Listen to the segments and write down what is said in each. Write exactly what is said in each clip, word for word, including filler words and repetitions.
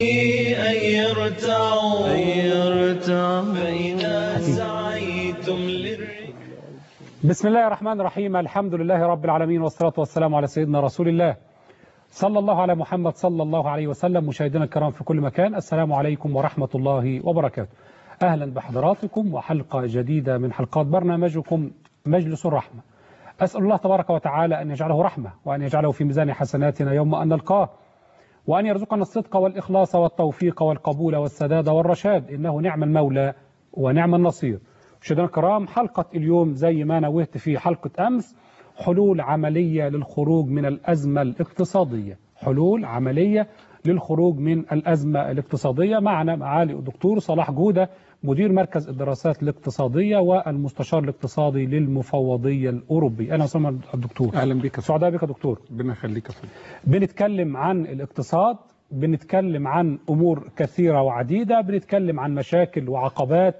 أن يرتعوا فإذا سعيتم للركاب. بسم الله الرحمن الرحيم. الحمد لله رب العالمين، والصلاة والسلام على سيدنا رسول الله صلى الله على محمد صلى الله عليه وسلم. مشاهدينا الكرام في كل مكان، السلام عليكم ورحمة الله وبركاته. أهلا بحضراتكم وحلقة جديدة من حلقات برنامجكم مجلس الرحمة. أسأل الله تبارك وتعالى أن يجعله رحمة، وأن يجعله في ميزان حسناتنا يوم أن نلقاه، وأن يرزقنا الصدق والإخلاص والتوفيق والقبول والسداد والرشاد، إنه نعم المولى ونعم النصير. مشاهدينا الكرام، حلقة اليوم زي ما نوهت في حلقة أمس، حلول عملية للخروج من الأزمة الاقتصادية. حلول عملية للخروج من الأزمة الاقتصادية. معنا معالي الدكتور صلاح جودة، مدير مركز الدراسات الاقتصادية والمستشار الاقتصادي للمفوضية الأوروبية. أهلا وسهلا الدكتور. أهلا بك. سعداء بك دكتور. ربنا يخليك يا فندم. بنتكلم عن الاقتصاد، بنتكلم عن أمور كثيرة وعديدة، بنتكلم عن مشاكل وعقبات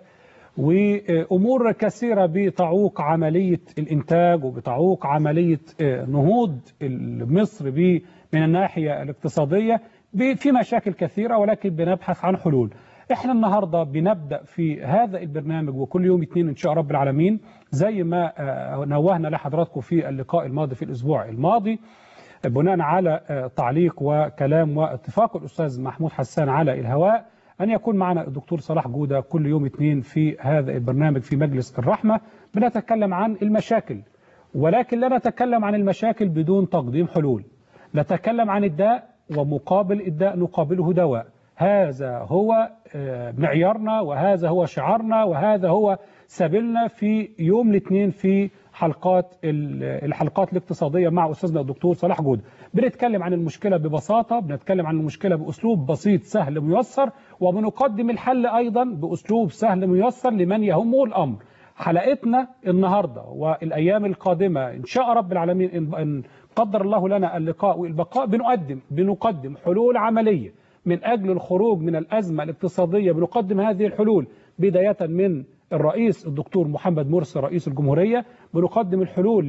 وأمور كثيرة بتعوق عملية الإنتاج وبتعوق عملية نهوض مصر من الناحية الاقتصادية. في مشاكل كثيرة، ولكن بنبحث عن حلول. احنا النهاردة بنبدأ في هذا البرنامج وكل يوم اثنين إن شاء رب العالمين، زي ما نوهنا لحضراتكم في اللقاء الماضي في الأسبوع الماضي، بناء على تعليق وكلام واتفاق الأستاذ محمود حسان على الهواء، أن يكون معنا الدكتور صلاح جودة كل يوم اثنين في هذا البرنامج في مجلس الرحمة. بنتكلم عن المشاكل، ولكن لا نتكلم عن المشاكل بدون تقديم حلول. نتكلم عن الداء، ومقابل الداء نقابله دواء. هذا هو معيارنا، وهذا هو شعارنا، وهذا هو سبيلنا في يوم الاثنين في حلقات الحلقات الاقتصادية مع أستاذنا الدكتور صلاح جودة. بنتكلم عن المشكلة ببساطة، بنتكلم عن المشكلة بأسلوب بسيط سهل ميسر، وبنقدم الحل أيضا بأسلوب سهل ميسر لمن يهمه الأمر. حلقتنا النهاردة والأيام القادمة إن شاء رب العالمين، إن قدر الله لنا اللقاء والبقاء، بنقدم بنقدم حلول عملية من أجل الخروج من الأزمة الاقتصادية. بنقدم هذه الحلول بداية من الرئيس الدكتور محمد مرسي رئيس الجمهورية، بنقدم الحلول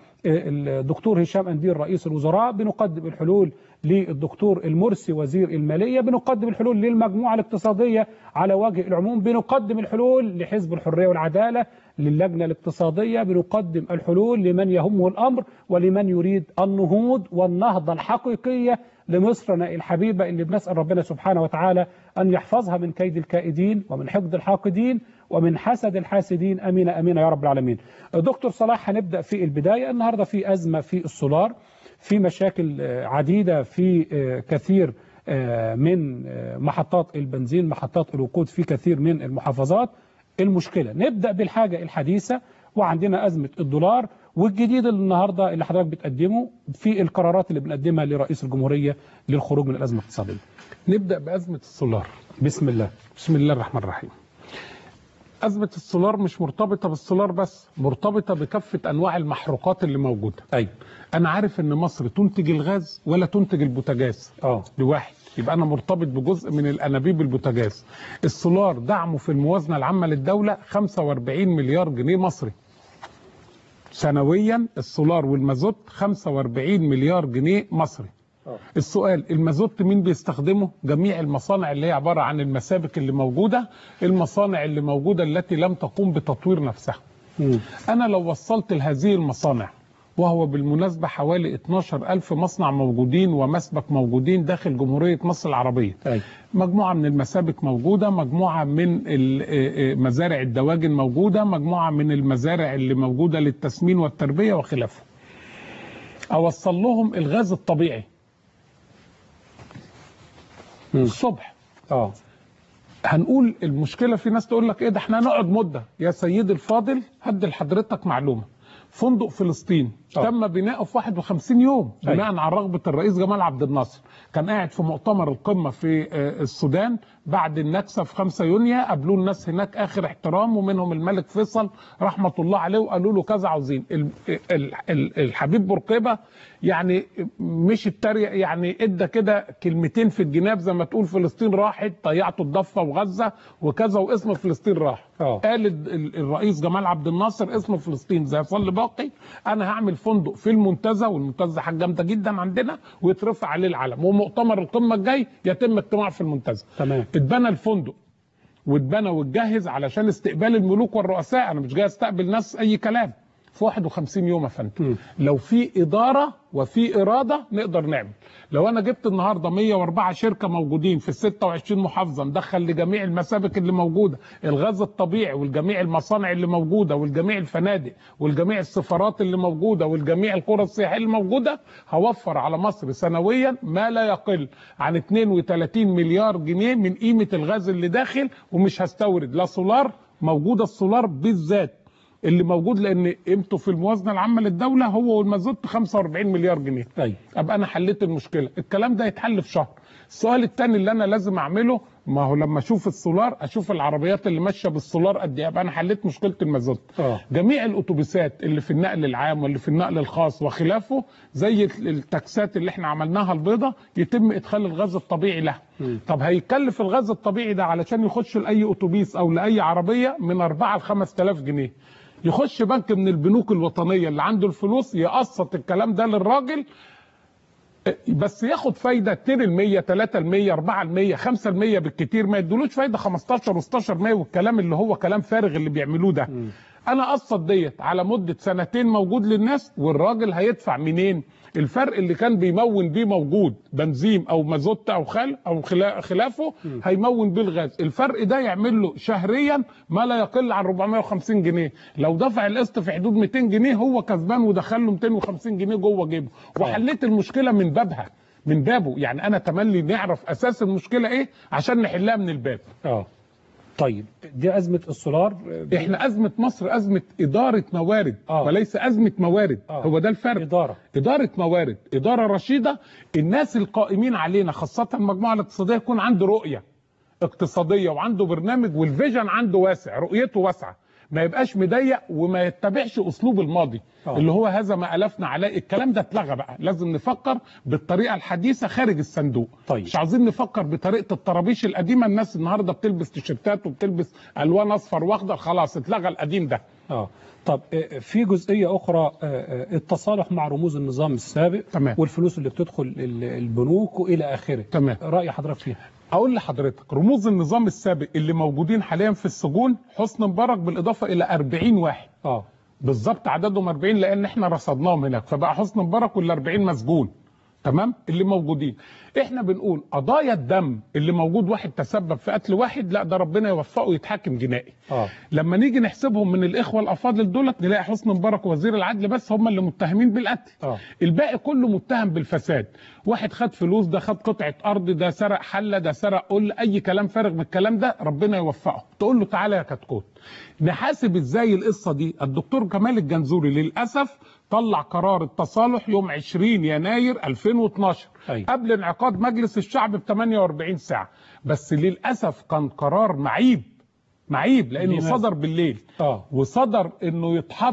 للدكتور هشام أنديل رئيس الوزراء، بنقدم الحلول للدكتور المرسي وزير المالية، بنقدم الحلول للمجموعة الاقتصادية على وجه العموم، بنقدم الحلول لحزب الحرية والعدالة، للجنة الاقتصادية، بنقدم الحلول لمن يهمه الأمر ولمن يريد النهوض والنهضة الحقيقية لمصرنا الحبيبة، اللي بنسأل ربنا سبحانه وتعالى أن يحفظها من كيد الكائدين ومن حقد الحاقدين ومن حسد الحاسدين. أمين أمين يا رب العالمين. دكتور صلاح، هنبدأ في البداية. النهاردة في أزمة في السولار، في مشاكل عديدة في كثير من محطات البنزين، محطات الوقود في كثير من المحافظات. المشكلة نبدأ بالحاجة الحديثة، وعندنا أزمة الدولار، والجديد اللي النهاردة اللي حضرتك بتقدمه في القرارات اللي بنقدمها لرئيس الجمهورية للخروج من الأزمة الاقتصادية. نبدأ بأزمة السولار. بسم الله. بسم الله الرحمن الرحيم. أزمة السولار مش مرتبطة بالسولار بس، مرتبطة بكافة أنواع المحروقات اللي موجودة. أيوة. أنا عارف إن مصر تنتج الغاز ولا تنتج البوتاجاز. اه لواحد، يبقى أنا مرتبط بجزء من الأنابيب البوتاجاز. السولار دعمه في الموازنة العامة للدولة خمسة وأربعين مليار جنيه مصري سنويا. السولار والمازوت خمسة وأربعين مليار جنيه مصري. السؤال، المازوت مين بيستخدمه؟ جميع المصانع اللي هي عبارة عن المسابك اللي موجودة، المصانع اللي موجودة التي لم تقوم بتطوير نفسها. م. أنا لو وصلت لهذه المصانع، وهو بالمناسبة حوالي اتناشر ألف مصنع موجودين ومسبك موجودين داخل جمهورية مصر العربية. أي. مجموعة من المسابك موجودة، مجموعة من مزارع الدواجن موجودة، مجموعة من المزارع اللي موجودة للتسمين والتربية وخلافه. أوصل لهم الغاز الطبيعي الصبح. اه هنقول المشكله، في ناس تقول لك ايه ده احنا هنقعد مده. يا سيدي الفاضل، هدي لحضرتك معلومه. فندق فلسطين أوه. تم بناؤه في واحد وخمسين يوم بناء على رغبه الرئيس جمال عبد الناصر. كان قاعد في مؤتمر القمه في السودان بعد النكسه في خمسة يونيو، قابلوه الناس هناك اخر احترام، ومنهم الملك فيصل رحمه الله عليه، وقالوا له كذا عاوزين. الحبيب بورقيبه يعني مش التريق، يعني ادى كده كلمتين في الجناب زي ما تقول فلسطين راحت، ضيعتوا الضفه وغزه وكذا، واسم فلسطين راح. أوه. قال الرئيس جمال عبد الناصر اسم فلسطين زي فل باقي، انا هعمل فندق في المنتزه، والمنتزه حاجه جامده جدا عندنا، ويترفع عليه العلم، ومؤتمر القمه الجاي يتم اجتماع في المنتزه. تمام. اتبنى الفندق واتبنى واتجهز علشان استقبال الملوك والرؤساء، انا مش جاي استقبل ناس اي كلام، في واحد وخمسين يوم يا فندم. لو في اداره وفي اراده نقدر نعمل. لو انا جبت النهارده مية وأربعة شركه موجودين في ستة وعشرين محافظه، ندخل لجميع المسابك اللي موجوده الغاز الطبيعي، والجميع المصانع اللي موجوده، والجميع الفنادق، والجميع السفارات اللي موجوده، والجميع القرى السياحيه اللي موجوده، هوفر على مصر سنويا ما لا يقل عن اتنين وتلاتين مليار جنيه من قيمه الغاز اللي داخل، ومش هستورد لا سولار، موجوده السولار بالذات اللي موجود لان قيمته في الموازنه العامه للدوله هو والمازوت خمسة وأربعين مليار جنيه. طيب ابقى انا حليت المشكله، الكلام ده يتحل في شهر. السؤال الثاني اللي انا لازم اعمله، ما هو لما اشوف السولار اشوف العربيات اللي ماشيه بالسولار قد ايه، ابقى انا حليت مشكله المازوت. اه جميع الاتوبيسات اللي في النقل العام واللي في النقل الخاص وخلافه، زي التاكسات اللي احنا عملناها البيضه، يتم ادخال الغاز الطبيعي لها. م. طب هيكلف الغاز الطبيعي ده علشان يخش لاي اتوبيس او لاي عربيه من أربعة ل خمسة آلاف جنيه. يخش بنك من البنوك الوطنيه اللي عنده الفلوس يقسط الكلام ده للراجل، بس ياخد فايده اتنين بالمية تلاتة بالمية أربعة بالمية خمسة بالمية بالكتير، ما يدولوش فايده خمستاشر وستاشر بالمية والكلام اللي هو كلام فارغ اللي بيعملوه ده. م. انا قسط ديت على مده سنتين موجود للناس، والراجل هيدفع منين؟ الفرق اللي كان بيمون بيه موجود بنزين او مازوت او خل او خلافه، م. هيمون بيه الغاز، الفرق ده يعمل له شهريا ما لا يقل عن أربعمية وخمسين جنيه، لو دفع القسط في حدود ميتين جنيه هو كسبان ودخل له ميتين وخمسين جنيه جوه جيبه، وحليت المشكله من بابها من بابه. يعني انا تملي نعرف اساس المشكله ايه عشان نحلها من الباب. اه طيب دي أزمة السولار. احنا أزمة مصر أزمة إدارة موارد آه. وليس أزمة موارد. آه. هو ده الفرق. إدارة إدارة موارد، إدارة رشيدة، الناس القائمين علينا خاصة المجموعة الاقتصادية يكون عنده رؤية اقتصادية وعنده برنامج، والفيجن عنده واسع، رؤيته واسعة، ما يبقاش مضيق وما يتبعش أسلوب الماضي. أوه. اللي هو هذا ما ألفنا عليه، الكلام ده اتلغى بقى، لازم نفكر بالطريقة الحديثة خارج الصندوق. طيب. مش عايزين نفكر بطريقة الطرابيش القديمة، الناس النهاردة بتلبس تيشيرتات وبتلبس ألوان أصفر وأخضر، خلاص اتلغى القديم ده. اه طب في جزئية أخرى، التصالح مع رموز النظام السابق. تمام. والفلوس اللي بتدخل البنوك وإلى آخره. تمام. رأي حضرتك فيها؟ اقول لحضرتك رموز النظام السابق اللي موجودين حاليا في السجون حسني مبارك بالاضافه الى أربعين واحد. اه بالظبط عددهم أربعين لان احنا رصدناهم هناك، فبقى حسني مبارك وال أربعين مسجون. تمام. اللي موجودين احنا بنقول قضايا الدم اللي موجود واحد تسبب في قتل واحد، لا ده ربنا يوفقه يتحاكم جنائي. اه لما نيجي نحسبهم من الاخوه الافاضل دولت نلاقي حسني مبارك ووزير العدل بس هم اللي متهمين بالقتل. اه الباقي كله متهم بالفساد، واحد خد فلوس، ده خد قطعه ارض، ده سرق حله، ده سرق قل، اي كلام فارغ من الكلام ده، ربنا يوفقه. تقول له تعالى يا كتكوت نحاسب ازاي القصه دي؟ الدكتور كمال الجنزوري للاسف طلع قرار التصالح يوم عشرين يناير ألفين واثناشر. أي. قبل انعقاد مجلس الشعب ب تمنية وأربعين ساعه، بس للاسف كان قرار معيب معيب لانه صدر بالليل. اه وصدر انه يتحط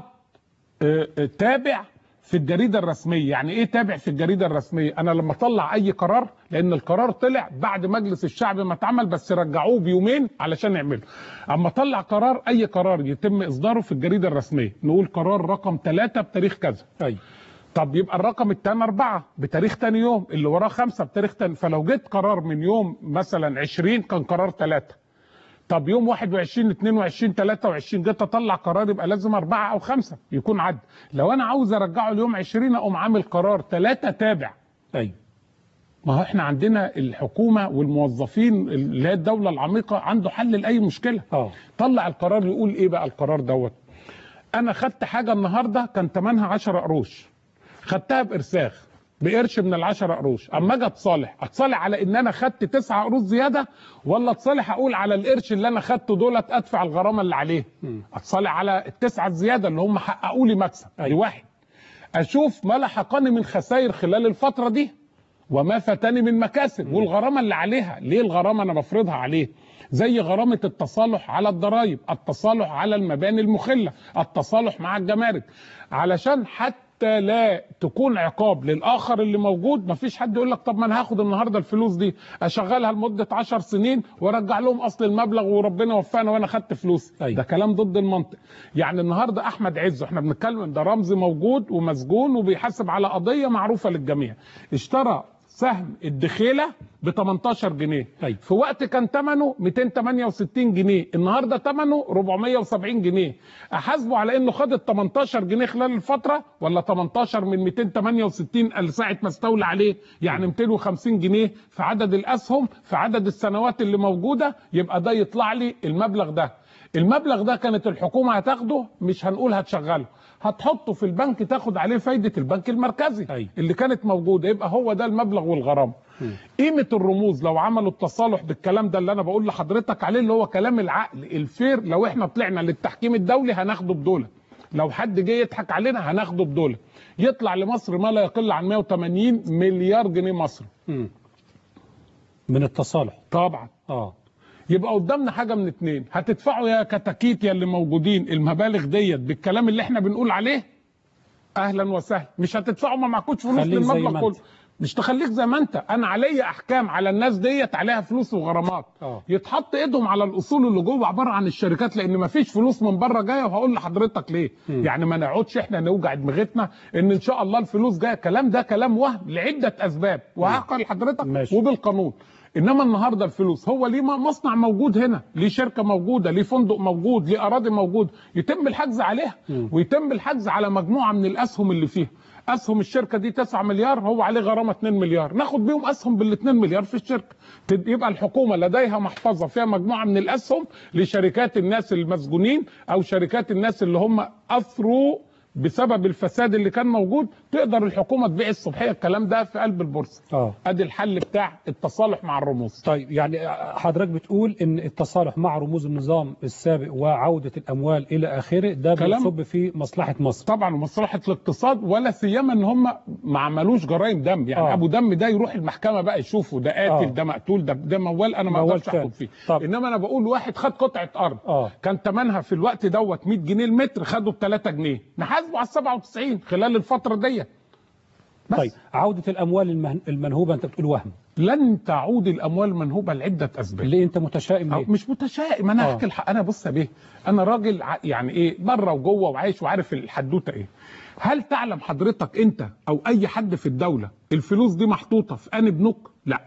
اه اه تابع في الجريده الرسميه. يعني ايه تابع في الجريده الرسميه؟ انا لما اطلع اي قرار، لان القرار طلع بعد مجلس الشعب ما اتعمل بس رجعوه بيومين علشان يعمله، اما اطلع قرار، اي قرار يتم اصداره في الجريده الرسميه، نقول قرار رقم ثلاثة بتاريخ كذا. ايوه. طب يبقى الرقم الثاني أربعة بتاريخ ثاني يوم، اللي وراه خمسة بتاريخ ثاني، فلو جيت قرار من يوم مثلا عشرين كان قرار ثلاثة. طب يوم واحد وعشرين اتنين وعشرين تلاتة وعشرين جيت اطلع قرار، يبقى لازم أربعة او خمسة يكون عد. لو انا عاوز ارجعه اليوم عشرين اقوم عامل قرار ثلاثة تابع. ايوه. ما هو احنا عندنا الحكومه والموظفين اللي هي الدوله العميقه عنده حل لاي مشكله. اه طلع القرار يقول ايه بقى القرار دوت؟ انا خدت حاجه النهارده كان ثمنها عشرة قروش، خدتها بارساخ بقرش من العشرة قروش، اما اجي اتصالح اتصالح على ان انا خدت تسعة قروش زياده، ولا اتصالح اقول على القرش اللي انا خدته دولت ادفع الغرامه اللي عليه؟ اتصالح على التسعه الزياده اللي هم حققوا لي مكسب. دي واحد. اشوف ما لحقني من خسائر خلال الفتره دي وما فاتني من مكاسب، والغرامه اللي عليها. ليه الغرامه انا بفرضها عليه؟ زي غرامه التصالح على الضرائب، التصالح على المباني المخله، التصالح مع الجمارك، علشان حتى حتى لا تكون عقاب للاخر اللي موجود. مفيش حد يقول لك طب ما انا هاخد النهارده الفلوس دي اشغلها لمده عشر سنين وارجع لهم اصل المبلغ وربنا وفقنا وانا خدت فلوسي. أيوة. ده كلام ضد المنطق. يعني النهارده احمد عز احنا بنتكلم ده رمز موجود ومسجون وبيحاسب على قضيه معروفه للجميع، اشترى سهم الدخيله ب تمنتاشر جنيه. أيوة. في وقت كان ثمنه مئتين وثمانية وستين جنيه، النهارده ثمنه أربعمية وسبعين جنيه. احاسبه على انه خد ال تمنتاشر جنيه خلال الفتره ولا تمنتاشر من مئتين وثمانية وستين ساعه ما استولى عليه؟ يعني مئتين وخمسين جنيه في عدد الاسهم في عدد السنوات اللي موجوده، يبقى ده يطلع لي المبلغ ده. المبلغ ده كانت الحكومه هتاخده، مش هنقول هتشغله، هتحطه في البنك تاخد عليه فايده البنك المركزي. أي. اللي كانت موجوده، يبقى هو ده المبلغ والغرامه. قيمه الرموز لو عملوا التصالح بالكلام ده اللي انا بقول لحضرتك عليه اللي هو كلام العقل الفير، لو احنا طلعنا للتحكيم الدولي هناخده بدوله، لو حد جه يضحك علينا هناخده بدوله، يطلع لمصر ما لا يقل عن مئة وثمانين مليار جنيه مصري. مم. من التصالح طبعا. اه يبقى قدامنا حاجه من اتنين، هتدفعوا يا كتاكيت يا اللي موجودين المبالغ ديت بالكلام اللي احنا بنقول عليه، اهلا وسهلا. مش هتدفعوا ما معكوش فلوس خليك زي للمبلغ ما كله، انت. مش تخليك زي ما انت. انا عليا احكام على الناس ديت عليها فلوس وغرامات، اه يتحط ايدهم على الاصول اللي جوه عباره عن الشركات، لان ما فيش فلوس من بره جايه. وهقول لحضرتك ليه. م. يعني ما نقعدش احنا نوجع دماغتنا ان ان شاء الله الفلوس جايه، الكلام ده كلام وهم لعده اسباب وهقول لحضرتك ماشي. وبالقانون. انما النهارده الفلوس هو ليه مصنع موجود هنا، ليه شركه موجوده، ليه فندق موجود، ليه اراضي موجود، يتم الحجز عليها م. ويتم الحجز على مجموعه من الاسهم اللي فيها. اسهم الشركه دي تسعة مليار، هو عليه غرامه اتنين مليار، ناخد بيهم اسهم بال اتنين مليار في الشركه. يبقى الحكومه لديها محفظه فيها مجموعه من الاسهم لشركات الناس المسجونين او شركات الناس اللي هم اثروا بسبب الفساد اللي كان موجود، تقدر الحكومه تبيع الصبحيه الكلام ده في قلب البورصه. اه ادي الحل بتاع التصالح مع الرموز. طيب يعني حضرتك بتقول ان التصالح مع رموز النظام السابق وعوده الاموال الى اخره ده كلام- بيصب في مصلحه مصر. طبعا ومصلحه الاقتصاد، ولا سيما ان هم ما عملوش جرائم دم. يعني آه. آه. ابو دم ده يروح المحكمه بقى يشوفه ده قاتل آه. ده مقتول ده ده موال، انا ما موال اقدرش فعلا. احكم فيه. طب. انما انا بقول واحد خد قطعه ارض اه كان ثمنها في الوقت دوت مئة جنيه المتر، خده ب ثلاثة جنيه، نحاسبه على سبعة وتسعين خلال الفتره ديت. بس. طيب عوده الاموال المهن- المنهوبه انت بتقول وهم، لن تعود الاموال المنهوبه لعده اسباب. ليه انت متشائم أو ليه؟ مش متشائم، انا آه. احكي الحق. انا بص يا بيه، انا راجل ع- يعني ايه بره وجوه وعايش وعارف الحدوته ايه. هل تعلم حضرتك انت او اي حد في الدوله الفلوس دي محطوطه في انهي بنوك؟ لا.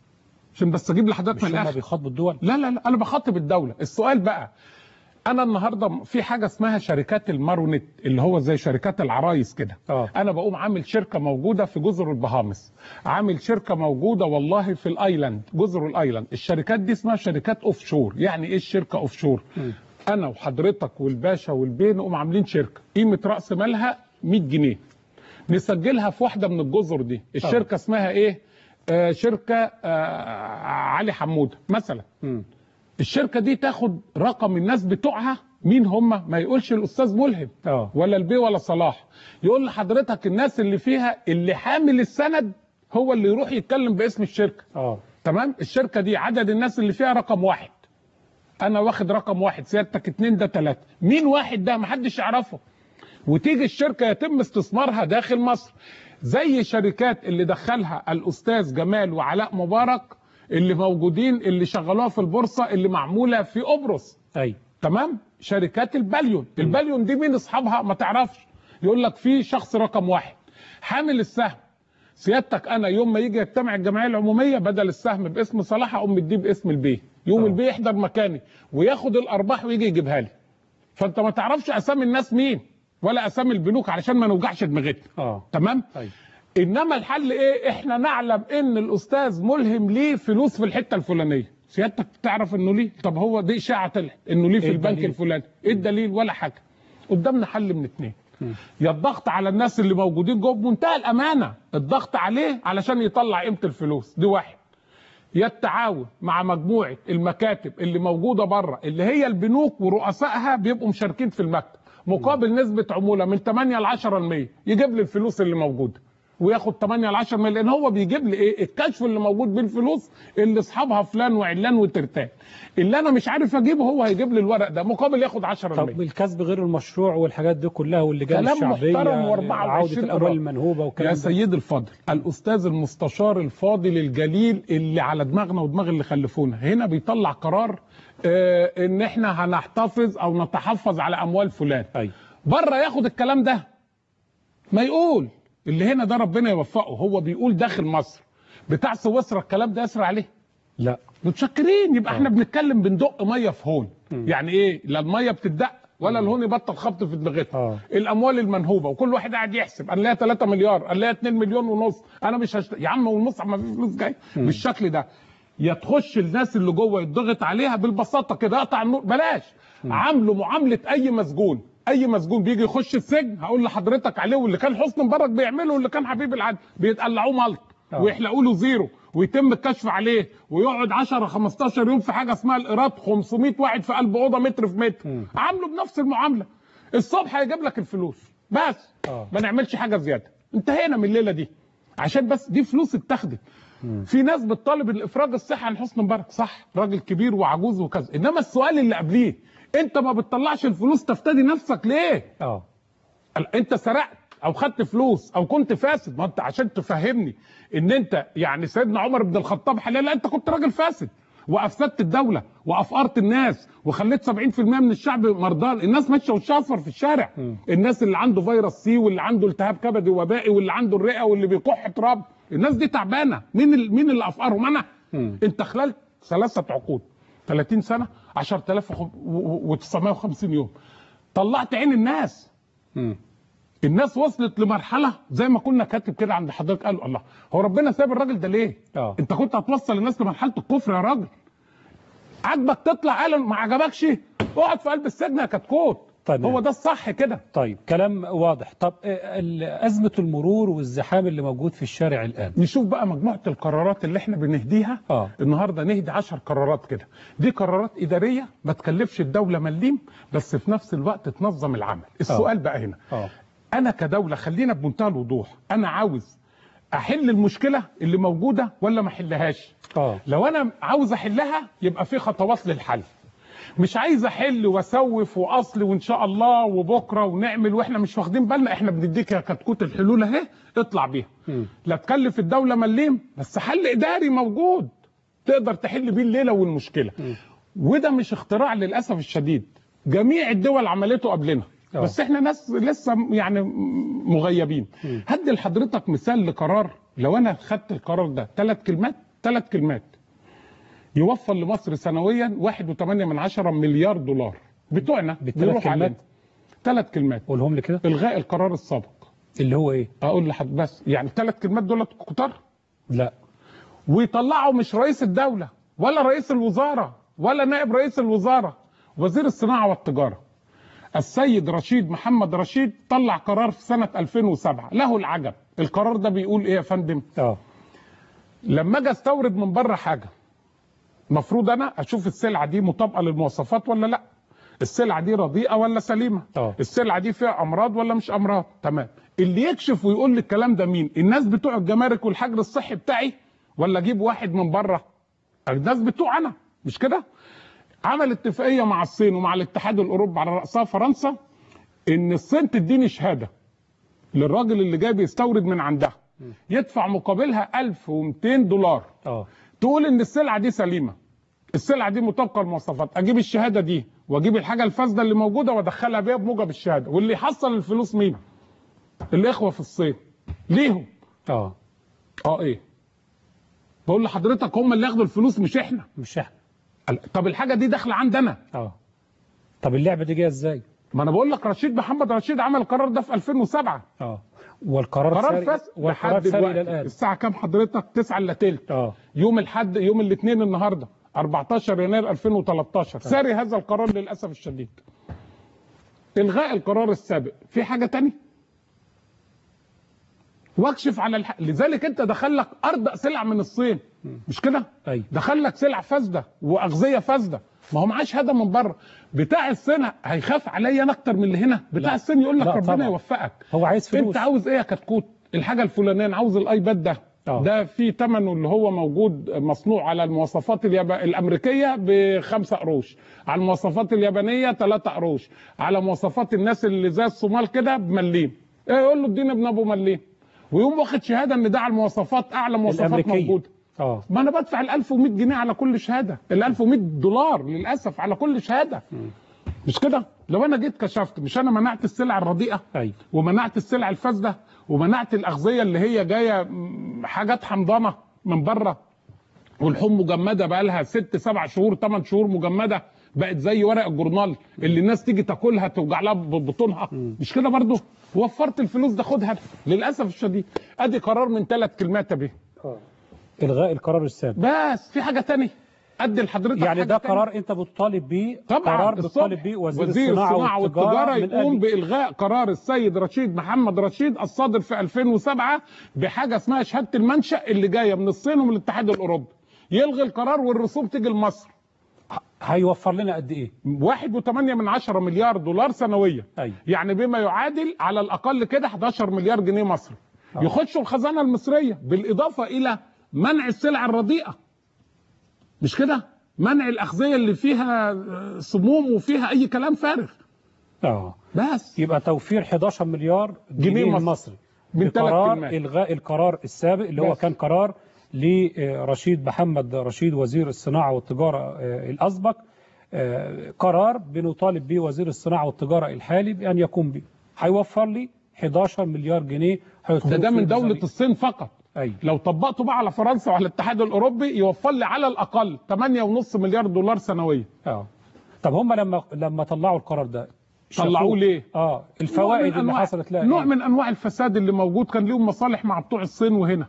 عشان بس اجيب لحضرتك مش من هم الاخر. بيخاطبوا الدول؟ لا لا لا، انا بخاطب الدوله. السؤال بقى، انا النهارده في حاجه اسمها شركات المارونت اللي هو زي شركات العرايس كده. اه انا بقوم عامل شركه موجوده في جزر البهامس، عامل شركه موجوده والله في الايلاند، جزر الايلاند. الشركات دي اسمها شركات اوف شور. يعني ايه الشركه اوف شور؟ م. انا وحضرتك والباشا والبيه نقوم عاملين شركه قيمه راس مالها مئة جنيه، نسجلها في واحده من الجزر دي. الشركه اسمها ايه؟ آه شركه آه علي حموده مثلا. م. الشركه دي تاخد رقم الناس بتوعها، مين هم؟ ما يقولش الاستاذ ملهم اه ولا البيه ولا صلاح، يقول لحضرتك الناس اللي فيها اللي حامل السند هو اللي يروح يتكلم باسم الشركه. اه تمام؟ الشركه دي عدد الناس اللي فيها رقم واحد، انا واخد رقم واحد، سيادتك اتنين، ده تلاته. مين واحد ده؟ محدش يعرفه. وتيجي الشركه يتم استثمارها داخل مصر، زي شركات اللي دخلها الاستاذ جمال وعلاء مبارك اللي موجودين اللي شغلوها في البورصه اللي معموله في قبرص. اي تمام؟ شركات البليون، البليون دي مين اصحابها؟ ما تعرفش. يقول لك في شخص رقم واحد حامل السهم. سيادتك انا يوم ما يجي يجتمع الجمعيه العموميه بدل السهم باسم صلاح اقوم مديه باسم البيه، يوم أوه. البيه يحضر مكاني وياخد الارباح ويجي يجيبها لي. فانت ما تعرفش اسامي الناس مين ولا اسامي البنوك علشان ما نوجعش دماغتنا. اه تمام؟ طيب انما الحل ايه؟ احنا نعلم ان الاستاذ ملهم ليه فلوس في الحته الفلانيه. سيادتك تعرف انه ليه؟ طب هو دي اشاعه طلعت انه ليه في إيه البنك الدليل؟ الفلاني، ايه الدليل؟ ولا حاجه. قدامنا حل من اتنين، م. يا الضغط على الناس اللي موجودين جوه بمنتهى الامانه، الضغط عليه علشان يطلع قيمه الفلوس دي، واحد. يا التعاون مع مجموعه المكاتب اللي موجوده بره اللي هي البنوك ورؤسائها بيبقوا مشاركين في المكتب مقابل نسبه عموله من ثمانية ل عشرة بالمية، يجيب لي الفلوس اللي موجوده. وياخد ثمانية ل عشرة مليون، لان هو بيجيب لي ايه؟ الكشف اللي موجود بالفلوس اللي اصحابها فلان وعلان وترتان، اللي انا مش عارف اجيبه هو هيجيب لي الورق ده مقابل ياخد عشرة طب مليون. الكسب غير المشروع والحاجات دي كلها واللجان كلام الشعبيه محترم واربعة عوده وعشرين الاموال قرار. المنهوبه والكلام يا ده. سيدي الفاضل، الاستاذ المستشار الفاضل الجليل اللي على دماغنا ودماغ اللي خلفونا هنا بيطلع قرار آه ان احنا هنحتفظ او نتحفظ على اموال فلان. أيوة. بره ياخد الكلام ده ما يقول، اللي هنا ده ربنا يوفقه، هو بيقول داخل مصر بتاع سويسرا الكلام ده يسرع عليه؟ لا. متشكرين. يبقى آه. احنا بنتكلم بندق ميه في هون. م. يعني ايه؟ لا الميه بتدق ولا الهون يبطل خبط في دماغتها. آه. الاموال المنهوبه وكل واحد قاعد يحسب، انا ليا ثلاثة مليار، انا ليا اتنين مليون ونص، انا مش هشت... يا عم والنص ما فيش فلوس جاي بالشكل ده. يا تخش الناس اللي جوه يتضغط عليها بالبساطه كده، اقطع النور، بلاش عامله معامله اي مسجون. اي مسجون بيجي يخش السجن هقول لحضرتك عليه، واللي كان حسني مبارك بيعمله واللي كان حبيب العدل بيتقلعوه ملط آه. ويحلقوا له زيرو ويتم الكشف عليه ويقعد عشرة خمستاشر يوم في حاجه اسمها الايراد، خمسمية واحد في قلب اوضه متر في متر. م. عامله بنفس المعامله. الصبح هيجيب لك الفلوس بس. آه. ما نعملش حاجه زياده. انتهينا من الليله دي عشان بس دي فلوس اتاخدت. في ناس بتطالب الافراج الصحي عن حسني مبارك، صح، راجل كبير وعجوز وكذا، انما السؤال اللي قبليه انت ما بتطلعش الفلوس تفتدي نفسك ليه؟ اه انت سرقت او خدت فلوس او كنت فاسد، ما انت عشان تفهمني ان انت يعني سيدنا عمر بن الخطاب حلال، لا انت كنت راجل فاسد وافسدت الدوله وافقرت الناس وخليت سبعين في المية من الشعب مرضان، الناس ماشيه وشها اصفر في الشارع. م. الناس اللي عنده فيروس سي واللي عنده التهاب كبدي وبائي واللي عنده الرئه واللي بيكح تراب، الناس دي تعبانه. مين ال... مين اللي افقرهم؟ انا. م. انت خلال ثلاثه عقود ثلاثين سنه عشرة آلاف وتسعمية وخمسين يوم طلعت عين الناس. م. الناس وصلت لمرحله زي ما كنا كاتب كده عند حضرتك، قالوا الله هو ربنا ساب الراجل ده ليه؟ أوه. انت كنت هتوصل الناس لمرحله الكفر يا راجل. عجبك تطلع قال ما عجبكش اقعد في قلب السجن يا كتكوت. طيب هو ده الصح كده. طيب كلام واضح. طب ازمه المرور والزحام اللي موجود في الشارع الان، نشوف بقى مجموعه القرارات اللي احنا بنهديها. اه النهارده نهدي عشر قرارات كده، دي قرارات اداريه ما تكلفش الدوله مليم بس في نفس الوقت تنظم العمل. السؤال أوه. بقى هنا أوه. انا كدوله خلينا بمنتهى الوضوح، انا عاوز احل المشكله اللي موجوده ولا ما احلهاش؟ اه لو انا عاوز احلها يبقى في خطوات للحل، مش عايز احل واسوف واصل وان شاء الله وبكره ونعمل واحنا مش واخدين بالنا. احنا بنديك يا كتكوت الحلول اهي اطلع بيها. م. لا تكلف الدوله مليم بس حل اداري موجود تقدر تحل بيه الليله والمشكله. م. وده مش اختراع للاسف الشديد، جميع الدول عملته قبلنا. أوه. بس احنا ناس لسه يعني مغيبين. م. هدي لحضرتك مثال لقرار، لو انا خدت القرار ده ثلاث كلمات ثلاث كلمات يوفر لمصر سنويا واحد وثمانية من عشرة مليار دولار بتوعنا. بثلاث كلمات ثلاث كلمات قولهم لي كده. الغاء القرار السابق اللي هو ايه؟ اقول لحضرتك بس يعني ثلاث كلمات دول كتار؟ لا. ويطلعوا مش رئيس الدوله ولا رئيس الوزاره ولا نائب رئيس الوزاره، وزير الصناعه والتجاره السيد رشيد محمد رشيد طلع قرار في سنه ألفين وسبعة له العجب. القرار ده بيقول ايه يا فندم؟ اه لما اجي استورد من بره حاجه المفروض انا اشوف السلعه دي مطابقه للمواصفات ولا لا، السلعه دي رديئه ولا سليمه، أوه. السلعه دي فيها امراض ولا مش امراض. تمام. اللي يكشف ويقول لي الكلام ده مين؟ الناس بتوع الجمارك والحجر الصحي بتاعي ولا اجيب واحد من بره؟ الناس بتوع انا مش كده؟ عمل اتفاقيه مع الصين ومع الاتحاد الاوروبي على راسها فرنسا ان الصين تديني شهاده للراجل اللي جاي بيستورد من عندها يدفع مقابلها ألف ومئتين دولار. اه تقول ان السلعه دي سليمه، السلعه دي مطابقه للمواصفات، اجيب الشهاده دي واجيب الحاجه الفاسده اللي موجوده وادخلها بيها بموجب الشهاده، واللي يحصل الفلوس مين؟ الاخوه في الصين ليهم. اه اه ايه؟ بقول لحضرتك هم اللي ياخدوا الفلوس مش احنا. مش احنا. طب الحاجه دي داخله عندنا. اه طب اللعبه دي جايه ازاي؟ ما انا بقول لك رشيد محمد رشيد عمل القرار ده في ألفين وسبعة. اه والقرار قرار فاس لحد دلوقتي الساعه كام حضرتك؟ تسعة الا تلت. اه يوم الاحد يوم الاثنين النهارده أربعتاشر يناير ألفين وتلتاشر. آه. ساري هذا القرار للاسف الشديد. الغاء القرار السابق. في حاجه ثانيه؟ واكشف على الح... لذلك انت دخل لك ارض سلع من الصين مش كده؟ ايوه دخل لك سلع فاسده واغذيه فاسده، ما هو معاه شهاده من بره. بتاع الصين هيخاف عليا انا اكتر من اللي هنا؟ بتاع الصين يقول لك ربنا طبعا. يوفقك. هو عايز فلوس. انت عاوز ايه يا كتكوت؟ الحاجه الفلانيه انا عاوز الايباد ده أوه. ده في ثمنه اللي هو موجود مصنوع على المواصفات الياب... الامريكيه بخمسة قروش، على المواصفات اليابانيه ثلاثة قروش، على مواصفات الناس اللي زي الصومال كده بمليم. ايه يقول له اديني ابن ابو مليم، ويقوم واخد شهاده ان ده على المواصفات اعلى مواصفات موجوده. اه ما انا بدفع ال ألف ومئة جنيه على كل شهاده، ال ألف ومئة دولار للاسف على كل شهاده. م. مش كده؟ لو انا جيت كشفت، مش انا منعت السلع الرديئه؟ ايوه. ومنعت السلع الفاسده، ومنعت الاغذيه اللي هي جايه حاجات حمضانه من بره، والحوم مجمده بقى لها ست سبع شهور ثمان شهور مجمده، بقت زي ورق الجورنال اللي الناس تيجي تاكلها توجع لها بطونها. مش كده برضه؟ وفرت الفلوس ده خدها للاسف الشديد. ادي قرار من ثلاث كلمات به. اه الغاء القرار السابق. بس في حاجه ثانيه ادي لحضرتك يعني ده قرار تاني. انت بتطالب بيه؟ طبعا قرار بتطالب بيه وزير, وزير الصناعه, الصناعة والتجاره, والتجارة يقوم من بالغاء قرار السيد رشيد محمد رشيد الصادر في ألفين وسبعة بحاجه اسمها شهاده المنشا اللي جايه من الصين ومن الاتحاد الاوروبي. يلغي القرار والرسوم تيجي لمصر. هيوفر لنا قد ايه؟ واحد وثمانية من عشرة مليار دولار سنويا. أيوة. يعني بما يعادل على الاقل كده احداشر مليار جنيه مصري. أوه. يخشوا الخزانه المصريه، بالاضافه الى منع السلع الرديئه. مش كده؟ منع الاغذيه اللي فيها سموم وفيها اي كلام فارغ. اه بس يبقى توفير احداشر مليار جنيه, جنيه مصري من قرار الغاء القرار السابق اللي بس. هو كان قرار لرشيد محمد رشيد وزير الصناعه والتجاره الاسبق. قرار بنطالب به وزير الصناعه والتجاره الحالي بان يقوم به. هيوفر لي احداشر مليار جنيه. ده ده من دوله الصين فقط. أيوة. لو طبقته بقى على فرنسا وعلى الاتحاد الاوروبي يوفر لي على الاقل ثمانية ونص مليار دولار سنويا. اه طب هم لما لما طلعوا القرار ده طلعوه ليه؟ اه الفوائد اللي حصلت لها نوع إيه؟ من انواع الفساد اللي موجود، كان ليهم مصالح مع بتوع الصين وهنا.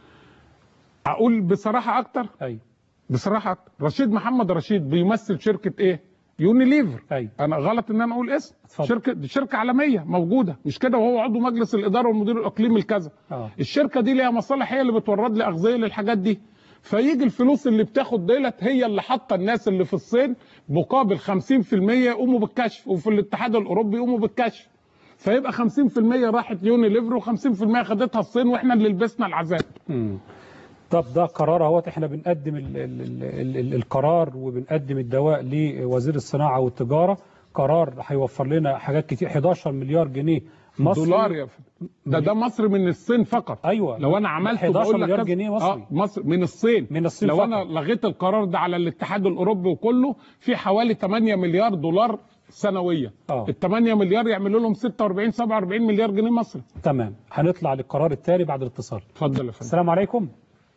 اقول بصراحه اكتر؟ ايوه بصراحه أكتر. رشيد محمد رشيد بيمثل شركه ايه؟ يونيليفر. أيوة. انا غلط ان انا اقول اسم. اتفضل. شركه دي شركه عالميه موجوده مش كده، وهو عضو مجلس الاداره والمدير الاقليمي الكذا. آه. الشركه دي ليها مصالح، هي اللي بتورد لي اغذيه للحاجات دي. فيجي الفلوس اللي بتاخد ديلت هي اللي حاطه الناس اللي في الصين مقابل خمسين في المية يقوموا بالكشف، وفي الاتحاد الاوروبي يقوموا بالكشف. فيبقى خمسين في المية راحت يونيليفر و50% خدتها الصين، واحنا اللي لبسنا العذاب. امم طب ده قرار اهوت، احنا بنقدم ال ال ال ال القرار وبنقدم الدواء لوزير الصناعه والتجاره. قرار هيوفر لنا حاجات كتير، احداشر مليار جنيه مصري. دولار يا فندم. ده ده مصر من الصين فقط. ايوه لو انا عملت احداشر مليار جنيه مصري. اه مصر من الصين. من الصين لو فقط. انا لغيت القرار ده على الاتحاد الاوروبي وكله، في حوالي ثمانية مليار دولار سنويا. اه ال ثمانية مليار يعملوا لهم ستة وأربعين سبعة وأربعين مليار جنيه مصري. تمام. هنطلع للقرار التالي بعد الاتصال. اتفضل يا فندم. السلام عليكم.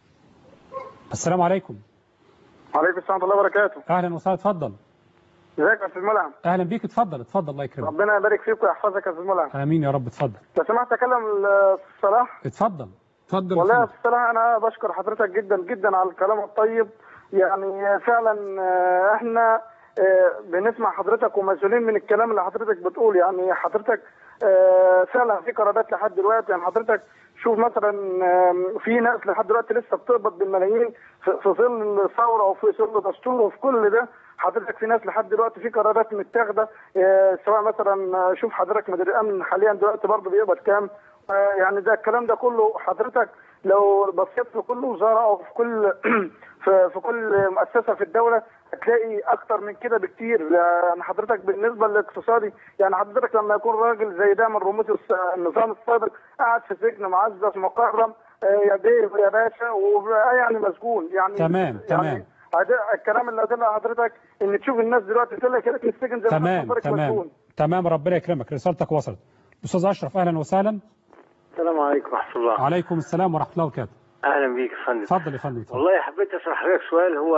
السلام عليكم. وعليكم السلام ورحمه الله وبركاته. اهلا وسهلا. اتفضل. ازيك يا استاذ ملهم؟ اهلا بيك. اتفضل اتفضل. الله يكرمك. ربنا يبارك فيك ويحفظك يا استاذ ملهم. امين يا رب. اتفضل. لو سمحت اكلم الصلاح. اتفضل. اتفضل. والله يا الصراحه انا بشكر حضرتك جدا جدا على الكلام الطيب. يعني فعلا احنا بنسمع حضرتك ومسؤولين من الكلام اللي حضرتك بتقول. يعني حضرتك فعلا في قرارات لحد دلوقتي. يعني حضرتك شوف مثلا في ناس لحد دلوقتي لسه بتقبض بالملايين في ظل الثوره وفي ظل دستور وفي كل ده. حضرتك في ناس لحد دلوقتي في قرارات متاخده، سواء مثلا شوف حضرتك مدير الامن حاليا دلوقتي برضه بيقبض كام. يعني ده الكلام ده كله حضرتك لو بصيت في كل وزاره او في كل في, في كل مؤسسه في الدوله هتلاقي اكتر من كده بكتير. يعني حضرتك بالنسبه للاقتصادي، يعني حضرتك لما يكون راجل زي ده من رموز النظام السابق قاعد في سجن معزز مكرم يا بيه يا باشا ويعني مسجون. يعني تمام تمام. يعني الكلام اللي قلته حضرتك ان تشوف الناس دلوقتي طلع كده في السجن زي ما تمام تمام مسجون. تمام. ربنا يكرمك. رسالتك وصلت. استاذ اشرف اهلا وسهلا. السلام عليكم ورحمه الله. وعليكم السلام ورحمه الله وبركاته. اهلا بيك يا فندم. اتفضل يا فندم. والله حبيت اسال حضرتك سؤال. هو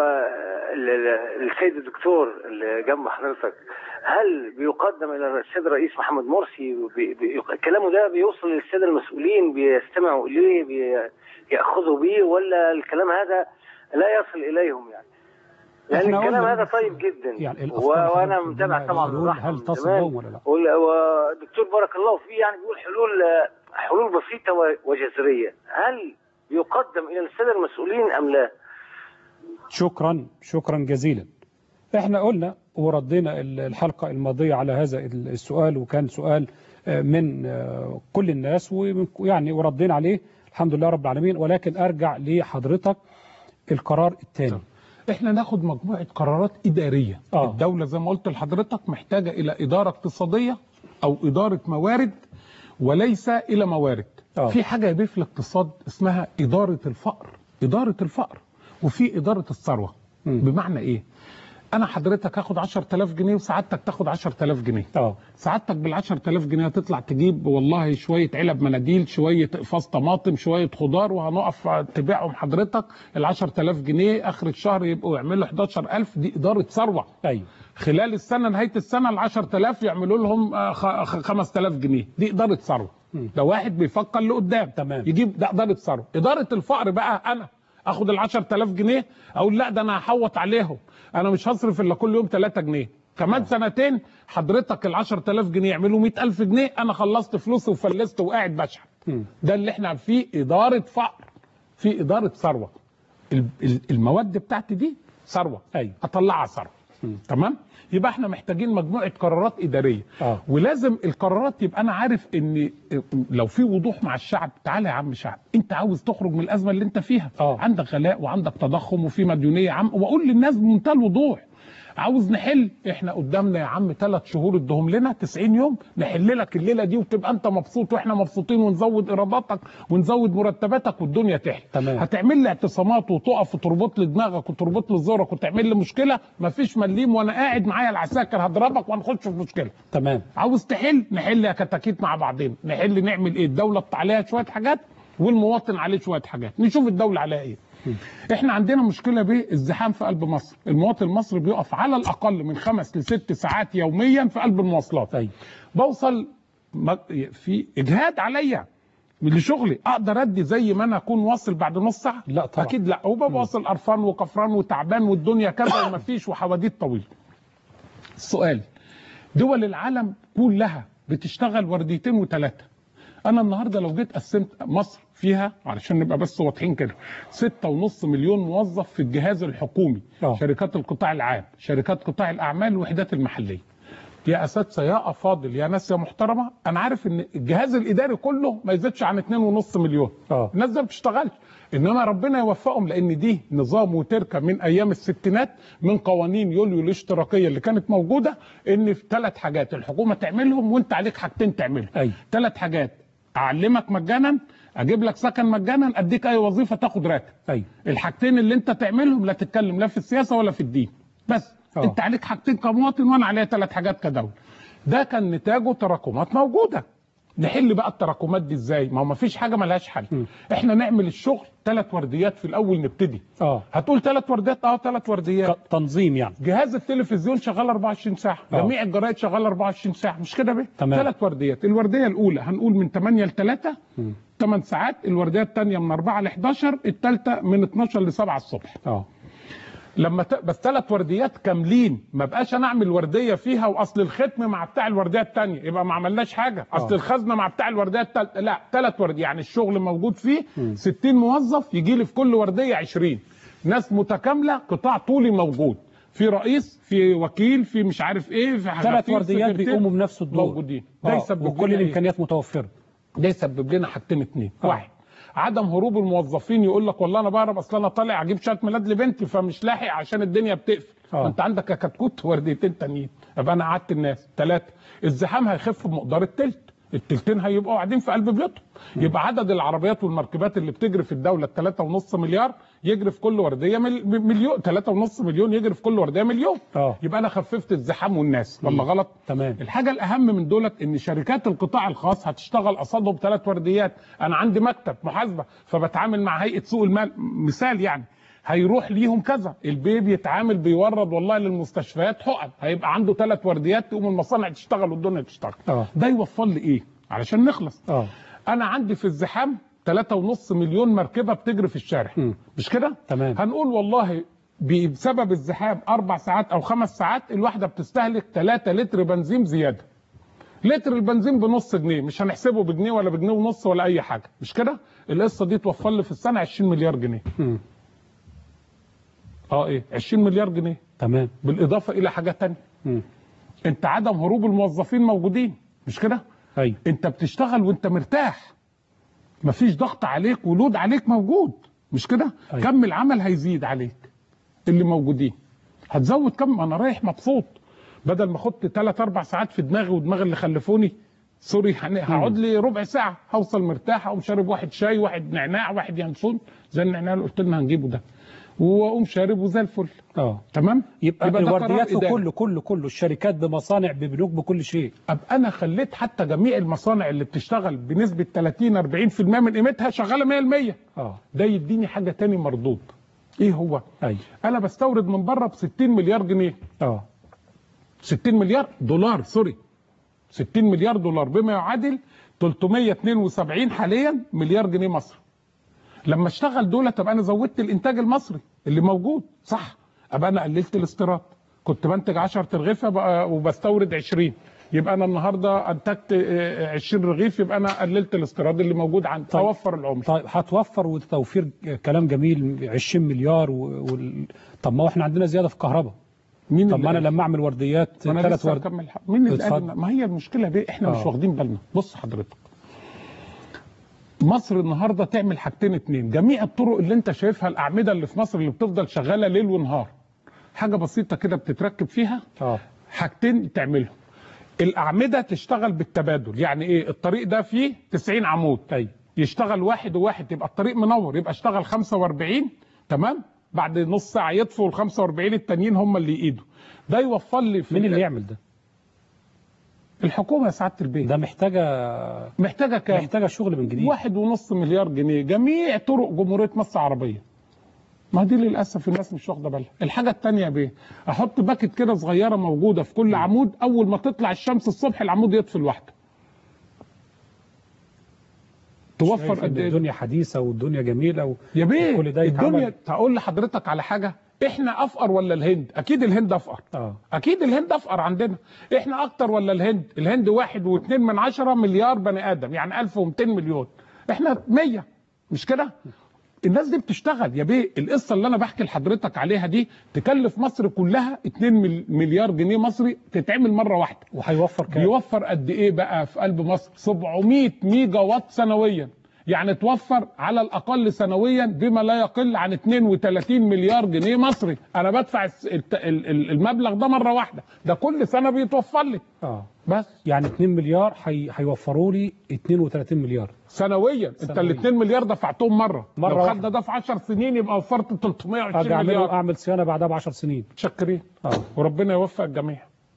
السيد الدكتور اللي جنب حضرتك هل بيقدم الى السيد الرئيس محمد مرسي؟ بي بي كلامه ده بيوصل للساده المسؤولين بيستمعوا اليه بياخذوا بيه، ولا الكلام هذا لا يصل اليهم؟ يعني يعني الكلام هذا طيب جدا يعني وانا متابع طبعا. هل تصل لهم ولا لا؟ والدكتور بارك الله فيه يعني بيقول حلول حلول بسيطه وجذريه. هل يقدم الى الساده المسؤولين ام لا؟ شكرا شكرا جزيلا. احنا قلنا وردينا الحلقة الماضية على هذا السؤال، وكان سؤال من كل الناس ويعني وردينا عليه الحمد لله رب العالمين. ولكن ارجع لحضرتك القرار الثاني. احنا ناخد مجموعة قرارات إدارية. آه. الدولة زي ما قلت لحضرتك محتاجة إلى إدارة اقتصادية أو إدارة موارد وليس إلى موارد. آه. في حاجة دي في الاقتصاد اسمها إدارة الفقر، إدارة الفقر، وفي إدارة الثروة. بمعنى إيه؟ أنا حضرتك هاخد عشرة آلاف جنيه وسعادتك تاخد عشرة آلاف جنيه. اه سعادتك بال عشرة آلاف جنيه هتطلع تجيب والله شوية علب مناديل، شوية اقفاص طماطم، شوية خضار، وهنقف تبيعهم حضرتك ال عشرة آلاف جنيه آخر الشهر يبقوا يعملوا حداشر ألف. دي إدارة ثروة. أيوه. خلال السنة نهاية السنة ال عشرة آلاف يعملوا لهم خمسة آلاف جنيه. دي إدارة ثروة. ده واحد بيفكر لقدام. تمام. يجيب ده إدارة ثروة. إدارة الفقر بقى أنا اخد ال عشرة آلاف جنيه اقول لا ده انا هحوط عليهم، انا مش هصرف الا كل يوم ثلاثة جنيه، كمان أوه. سنتين حضرتك ال عشرة آلاف جنيه يعملوا مئة ألف جنيه، انا خلصت فلوسي وفلست وقاعد بشحن. ده اللي احنا فيه إدارة فقر، في إدارة ثروة. المواد بتاعتي دي ثروة. ايوه. اطلعها ثروة. تمام؟ يبقى احنا محتاجين مجموعة قرارات إدارية. آه. ولازم القرارات يبقى انا عارف ان لو في وضوح مع الشعب. تعالى يا عم شعب، انت عاوز تخرج من الأزمة اللي انت فيها. آه. عندك غلاء وعندك تضخم وفي مديونية يا عم، واقول للناس بمنتهى الوضوح عاوز نحل. احنا قدامنا يا عم ثلاث شهور ادهم لنا تسعين يوم نحل لك الليله دي وتبقى انت مبسوط واحنا مبسوطين، ونزود ايراداتك ونزود مرتباتك والدنيا تحلى. تمام. هتعمل لي اعتصامات وتقف وتربط لي دماغك وتربط لي زورك وتعمل لي مشكله، مفيش مليم وانا قاعد معايا العساكر هضربك وهنخش في مشكله. تمام. عاوز تحل نحل يا كتاكيت مع بعضين، نحل نعمل ايه؟ الدوله عليها شويه حاجات والمواطن عليه شويه حاجات، نشوف الدوله عليها ايه. احنا عندنا مشكله بالزحام في قلب مصر، المواطن المصري بيقف على الاقل من خمس لست ساعات يوميا في قلب المواصلات. أي. بوصل في اجهاد عليا لشغلي، اقدر ادي زي ما انا اكون واصل بعد نص ساعه؟ لا طبعا. اكيد لا، وببقى واصل قرفان وقفران وتعبان والدنيا كذا ومفيش وحواديت طويله. السؤال، دول العالم كلها بتشتغل ورديتين وثلاثه. انا النهارده لو جيت قسمت مصر فيها علشان نبقى بس واضحين كده ستة ونص مليون موظف في الجهاز الحكومي. أوه. شركات القطاع العام، شركات قطاع الاعمال، الوحدات المحليه. يا اساتذه يا افاضل يا ناس يا محترمه، انا عارف ان الجهاز الاداري كله ما يزيدش عن اتنين ونص مليون. أوه. الناس دي ما بتشتغلش، انما ربنا يوفقهم لان دي نظام وتركه من ايام الستينات من قوانين يوليو الاشتراكيه اللي كانت موجوده، ان في ثلاث حاجات الحكومه تعملهم وانت عليك حاجتين تعملهم. ثلاث حاجات: اعلمك مجانا، اجيب لك سكن مجانا، اديك اي وظيفه تاخد راتب. ايوه. الحاجتين اللي انت تعملهم لا تتكلم لا في السياسه ولا في الدين، بس أوه. انت عليك حاجتين كمواطن وانا عليا ثلاث حاجات كدوله. ده كان نتاجه تراكمات موجوده. نحل بقى التراكمات دي ازاي؟ ما هو ما فيش حاجه مالهاش حل. م. احنا نعمل الشغل ثلاث ورديات في الاول نبتدي. اه هتقول ثلاث ورديات؟ اه ثلاث ورديات تنظيم يعني. جهاز التلفزيون شغال أربعة وعشرين ساعه، أوه. جميع الجرايد شغال أربعة وعشرين ساعه، مش كده بيه؟ ثلاث ورديات. الورديه الاولى هنقول من ثمانية ل ثلاثة، ثمان ساعات. الورديه الثانيه من أربعة ل حداشر، الثالثه من اتناشر ل سبعة الصبح. اه لما ت... بس ثلاث ورديات كاملين، ما بقاش انا اعمل ورديه فيها واصل الختم مع بتاع الورديه الثانيه يبقى ما عملناش حاجه، اصل أوه. الخزنه مع بتاع الورديه الثالثه. لا، ثلاث ورديات يعني الشغل موجود فيه م. ستين موظف، يجي لي في كل ورديه عشرين ناس متكامله، قطاع طولي موجود، في رئيس، في وكيل، في مش عارف ايه، في حاجه. ثلاث ورديات بيقوموا بنفس الدور موجودين. ده يسبب وكل الامكانيات متوفره. ده يسبب لنا حاجتين اثنين. واحد، عدم هروب الموظفين، يقول لك والله انا بهرب اصل انا طالع اجيب شهاده ميلاد لبنتي فمش لاحق عشان الدنيا بتقفل. أوه. انت عندك يا كتكوت ورديتين تانيين، يبقى انا قعدت الناس. ثلاثه، الزحام هيخف بمقدار التلت، التلتين هيبقوا قاعدين في قلب بيوتهم. يبقى عدد العربيات والمركبات اللي بتجري في الدوله ثلاثة ونص مليار يجري في كل ورديه مليون، ثلاثة ونص مليون يجري في كل ورديه مليون. أوه. يبقى انا خففت الزحام والناس. ولا غلط؟ تمام. الحاجه الاهم من دولت ان شركات القطاع الخاص هتشتغل قصادهم ثلاث ورديات. انا عندي مكتب محاسبه فبتعامل مع هيئه سوق المال مثال يعني، هيروح ليهم كذا. البيب يتعامل بيورد والله للمستشفيات حقن، هيبقى عنده ثلاث ورديات تقوم المصانع تشتغل والدنيا تشتغل. أوه. ده يوفر لي ايه علشان نخلص؟ أوه. انا عندي في الزحام ثلاثة ونص مليون مركبه بتجري في الشارع. م. مش كده؟ تمام. هنقول والله بسبب الزحام اربع ساعات او خمس ساعات الواحده بتستهلك ثلاثة لتر بنزين زياده. لتر البنزين بنص جنيه، مش هنحسبه بجنيه ولا بجنيه ونص ولا اي حاجه، مش كده؟ القصه دي توفر لي في السنه عشرين مليار جنيه. م. اه ايه عشرين مليار جنيه تمام. بالاضافه الى حاجه ثانيه. مم. انت عدم هروب الموظفين موجودين مش كده؟ ايوه. انت بتشتغل وانت مرتاح، مفيش ضغط عليك ولود عليك موجود مش كده؟ أيوة. كم العمل هيزيد عليك اللي موجودين، هتزود كم، انا رايح مبسوط بدل ما اخد ثلاث اربع ساعات في دماغي ودماغ اللي خلفوني سوري يعني هقعد لي ربع ساعه هوصل مرتاح، اقوم شارب واحد شاي واحد نعناع واحد ينسون زي النعناع اللي قلت لنا هنجيبه ده، واقوم شاربه زي الفل. اه تمام. يبقى, يبقى الورديات كله كله كله كله الشركات بمصانع ببنوك بكل شيء. ابقى انا خليت حتى جميع المصانع اللي بتشتغل بنسبه ثلاثين اربعين في المية من قيمتها شغاله مية في المية. اه ده يديني حاجه تاني مردود. ايه هو؟ ايوه. انا بستورد من بره ب ستين مليار جنيه. اه ستين مليار دولار سوري ستين مليار دولار بما يعادل ثلاثمية واثنين وسبعين حاليا مليار جنيه مصري. لما اشتغل دول تبقى انا زودت الانتاج المصري اللي موجود صح، ابقى انا قللت الاستيراد، كنت بنتج عشرة رغيف وبستورد عشرين، يبقى انا النهارده انتجت عشرين رغيف، يبقى انا قللت الاستيراد اللي موجود عندي. طيب. اوفر العمله. طيب هتوفر وتوفير كلام جميل عشرين مليار و... و... طب ما هو احنا عندنا زياده في الكهرباء. مين طب ما انا لما اعمل ورديات ثلاث ورد ورد... مين اللي قال؟ ما هي المشكله دي احنا آه. مش واخدين بالنا. بص حضرتك، مصر النهارده تعمل حاجتين اتنين، جميع الطرق اللي انت شايفها الاعمده اللي في مصر اللي بتفضل شغاله ليل ونهار، حاجه بسيطه كده بتتركب فيها. اه حاجتين تعملهم، الاعمده تشتغل بالتبادل، يعني ايه؟ الطريق ده فيه تسعين عمود، ايوه يشتغل واحد وواحد يبقى الطريق منور، يبقى اشتغل خمسة واربعين تمام، بعد نص ساعه يطفوا ال خمسة واربعين التانيين هم اللي يقيدوا. ده يوفر لي في مين اللي يعمل ده؟ الحكومه يا سعاده البيه. ده محتاجه محتاجه كام؟ محتاجه شغل من جديد. واحد ونص مليار جنيه جميع طرق جمهوريه مصر العربيه. ما دي للاسف الناس مش واخده بالها. الحاجه الثانيه بيه، احط باكت كده صغيره موجوده في كل عمود، اول ما تطلع الشمس الصبح العمود يطفي لوحده. توفر قد ايه؟ الدنيا حديثه والدنيا جميله و... يا بيه وكل ده يتعمل. الدنيا هقول لحضرتك على حاجه، احنا افقر ولا الهند؟ اكيد الهند افقر. اه اكيد الهند افقر عندنا. احنا اكتر ولا الهند؟ الهند واحد واثنين من عشرة مليار بني ادم، يعني الف ومئتين مليون، احنا مية مش كده؟ الناس دي بتشتغل يا بيه. القصه اللي انا بحكي لحضرتك عليها دي تكلف مصر كلها اتنين مليار جنيه مصري، تتعمل مره واحده. وهيوفر كام؟ بيوفر قد ايه بقى في قلب مصر؟ سبعمية ميجا وات سنويا، يعني توفر على الاقل سنويا بما لا يقل عن اتنين وتلاتين مليار جنيه مصري. انا بدفع المبلغ ده مره واحده، ده كل سنه بيتوفر لي. اه بس يعني اتنين مليار هيوفروا لي اتنين وتلاتين مليار سنويا. انت ال اتنين مليار دفعتهم مره، مره لو خدنا ده في عشر سنين يبقى وفرت تلتمية وعشرين أعمل مليار. اعمل صيانه بعدها ب عشر سنين. متشكرين. اه وربنا يوفق الجميع.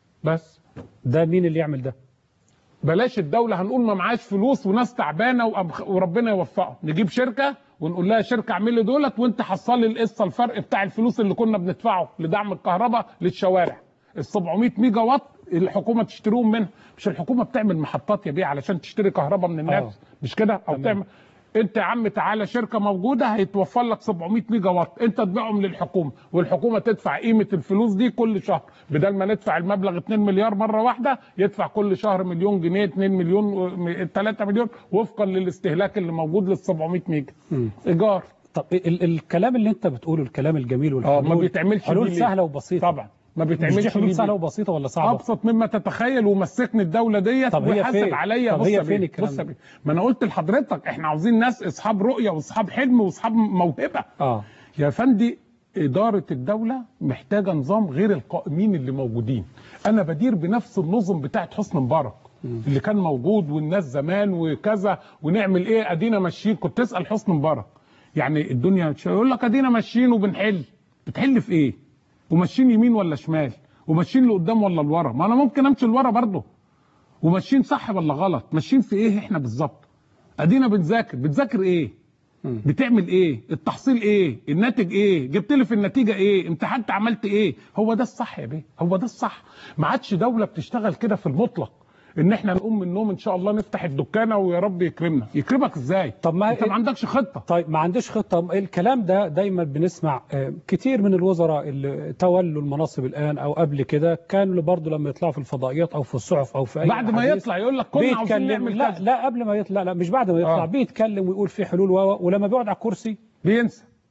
بس ده مين اللي يعمل ده؟ بلاش الدوله، هنقول ما معاش فلوس وناس تعبانه وربنا يوفقهم، نجيب شركه ونقول لها شركه اعمل لي دولت وانت حصل لي القصه الفرق بتاع الفلوس اللي كنا بندفعه لدعم الكهرباء للشوارع. ال سبعمية ميجا وات الحكومه تشتريهم منها، مش الحكومه بتعمل محطات يا بيه علشان تشتري كهرباء من الناس؟ آه. مش كده؟ او تعمل انت يا عم تعالى شركه موجوده هيتوفر لك سبعمية ميجا وات، انت تبيعهم للحكومه والحكومه تدفع قيمه الفلوس دي كل شهر، بدل ما ندفع المبلغ اتنين مليار مره واحده يدفع كل شهر مليون جنيه، اتنين مليون، تلاتة مليون، وفقا للاستهلاك اللي موجود لل سبعمية ميجا. م. ايجار. طب ال الكلام اللي انت بتقوله الكلام الجميل والحلول اه ما بيتعملش حلول سهله وبسيطه. طبعا ما بيتعملش. حلول سهله وبسيطه ولا صعبه؟ ابسط مما تتخيل، ومسكني الدوله ديت وحاسب عليا. طب بص هي فين الكلام بص بيه. ما انا قلت لحضرتك احنا عاوزين ناس اصحاب رؤيه واصحاب حلم واصحاب موهبه. اه يا فندي اداره الدوله محتاجه نظام غير القائمين اللي موجودين. انا بدير بنفس النظم بتاعت حسني مبارك اللي كان موجود والناس زمان وكذا، ونعمل ايه؟ ادينا ماشيين. كنت تسال حسني مبارك يعني الدنيا يقول لك ادينا ماشيين وبنحل. بتحل في ايه؟ وماشيين يمين ولا شمال؟ وماشيين لقدام ولا لورا؟ ما انا ممكن امشي لورا برضه. وماشيين صح ولا غلط؟ ماشيين في ايه احنا بالظبط؟ ادينا بنذاكر. بتذاكر ايه؟ م. بتعمل ايه؟ التحصيل ايه؟ الناتج ايه؟ جبت لي في النتيجه ايه؟ امتحنت عملت ايه؟ هو ده الصح يا بيه، هو ده الصح. ما عادش دوله بتشتغل كده في المطلق ان احنا نقوم من النوم ان شاء الله نفتح الدكانه ويا رب يكرمنا. يكرمك ازاي؟ طب ما انت ما عندكش خطه. طيب ما عنديش خطه. الكلام ده دايما بنسمع كتير من الوزراء اللي تولوا المناصب الان او قبل كده كانوا برضه لما يطلعوا في الفضائيات او في الصحف او في اي بعد ما يطلع يقول لك كنا عاوزين نعمل لا كذا. لا قبل ما يطلع، لا مش بعد ما يطلع. آه. بيتكلم ويقول في حلول و... ولما بيقعد على الكرسي بينسى.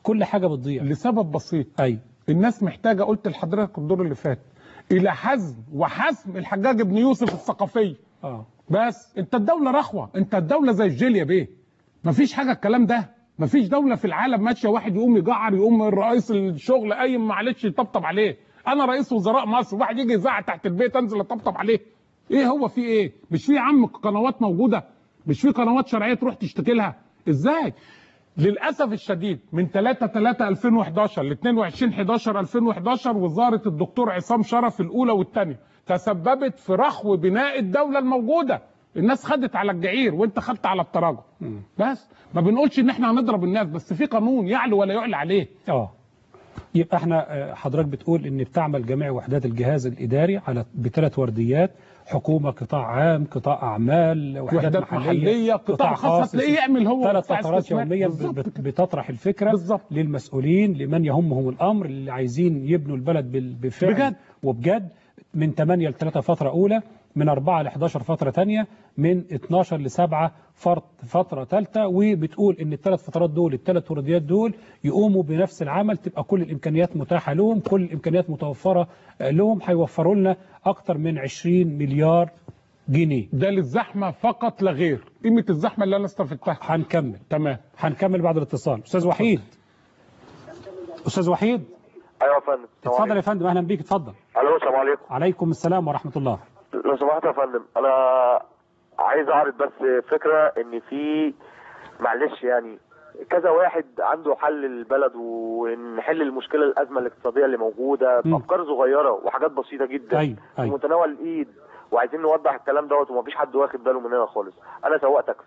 كل حاجه بتضيع لسبب بسيط. ايوه الناس محتاجه، قلت لحضرتك الدور اللي فات، الى حزم وحسم الحجاج بن يوسف الثقفي. اه بس انت الدوله رخوه، انت الدوله زي الجيليا بيه. مفيش حاجه الكلام ده، مفيش دوله في العالم ماشيه واحد يقوم يجعر، يقوم الرئيس الشغل قايم معلش يطبطب عليه. انا رئيس وزراء مصر، واحد يجي يزعق تحت البيت انزل اطبطب عليه. ايه هو في ايه؟ مش في يا عم قنوات موجوده؟ مش في قنوات شرعيه تروح تشتكي لها؟ ازاي؟ للاسف الشديد من ثلاثة ثلاثة ألفين وحداشر ل اثنين وعشرين حداشر ألفين وحداشر وزاره الدكتور عصام شرف الاولى والثانيه تسببت في رخو بناء الدوله الموجوده. الناس خدت على الجعير وانت خدت على التراجع. بس ما بنقولش ان احنا هنضرب الناس، بس في قانون يعلو ولا يعلى عليه. اه يبقى احنا حضرتك بتقول ان بتعمل جميع وحدات الجهاز الاداري على بثلاث ورديات: حكومه، قطاع عام، قطاع اعمال، وحدات, وحدات محليه, محليه، قطاع خاص. هتلاقيه يعمل هو ثلاث فترات يوميا بتطرح الفكره بالزبط. للمسؤولين، لمن يهمهم الامر، اللي عايزين يبنوا البلد بفعل بجد وبجد. من ثمانية ل ثلاثة فتره اولى، من أربعة ل احداشر فتره ثانيه، من اثناشر ل سبعة فتره ثالثه. وبتقول ان الثلاث فترات دول، الثلاث ورديات دول، يقوموا بنفس العمل، تبقى كل الامكانيات متاحه لهم، كل الامكانيات متوفره لهم. هيوفروا لنا اكثر من عشرين مليار جنيه. ده للزحمه فقط لا غير. قيمه الزحمه اللي انا استفدتها. هنكمل تمام، هنكمل بعد الاتصال. استاذ وحيد، استاذ وحيد. ايوه يا فندم. اتفضل يا فندم، اهلا بيك، اتفضل. الو، السلام عليكم. عليكم السلام ورحمه الله. لو سمحت يا فندم، انا عايز اعرض بس فكره ان في، معلش يعني، كذا واحد عنده حل البلد ونحل المشكله الازمه الاقتصاديه اللي موجوده بافكار صغيره وحاجات بسيطه جدا. أيوة. أيوة. في متناول الايد، وعايزين نوضح الكلام دوت ومفيش حد واخد باله مننا خالص. انا سواق تاكسي.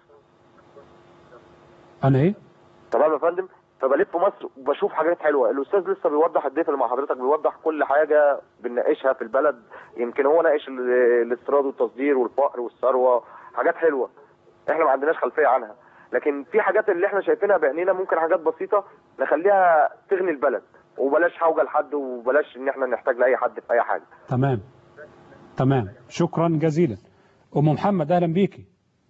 انا ايه؟ تمام يا فندم. فبلف في مصر وبشوف حاجات حلوه. الاستاذ لسه بيوضح، الضيف اللي مع حضرتك بيوضح كل حاجه بنناقشها في البلد. يمكن هو ناقش الاستيراد والتصدير والفقر والثروه، حاجات حلوه احنا ما عندناش خلفيه عنها. لكن في حاجات اللي احنا شايفينها بعينينا ممكن حاجات بسيطه نخليها تغني البلد، وبلاش حوجه لحد، وبلاش ان احنا نحتاج لاي حد في اي حاجه. تمام تمام، شكرا جزيلا. ام محمد، اهلا بيكي.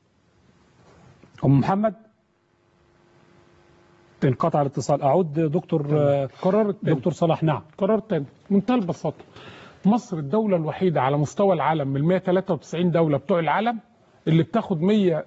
ام محمد، انقطع الاتصال. اعود دكتور قرار دكتور صلاح. نعم، قرار تاني منتهى البساطه. مصر الدوله الوحيده على مستوى العالم من مئة وثلاثة وتسعين دوله بتوع العالم اللي بتاخد مئة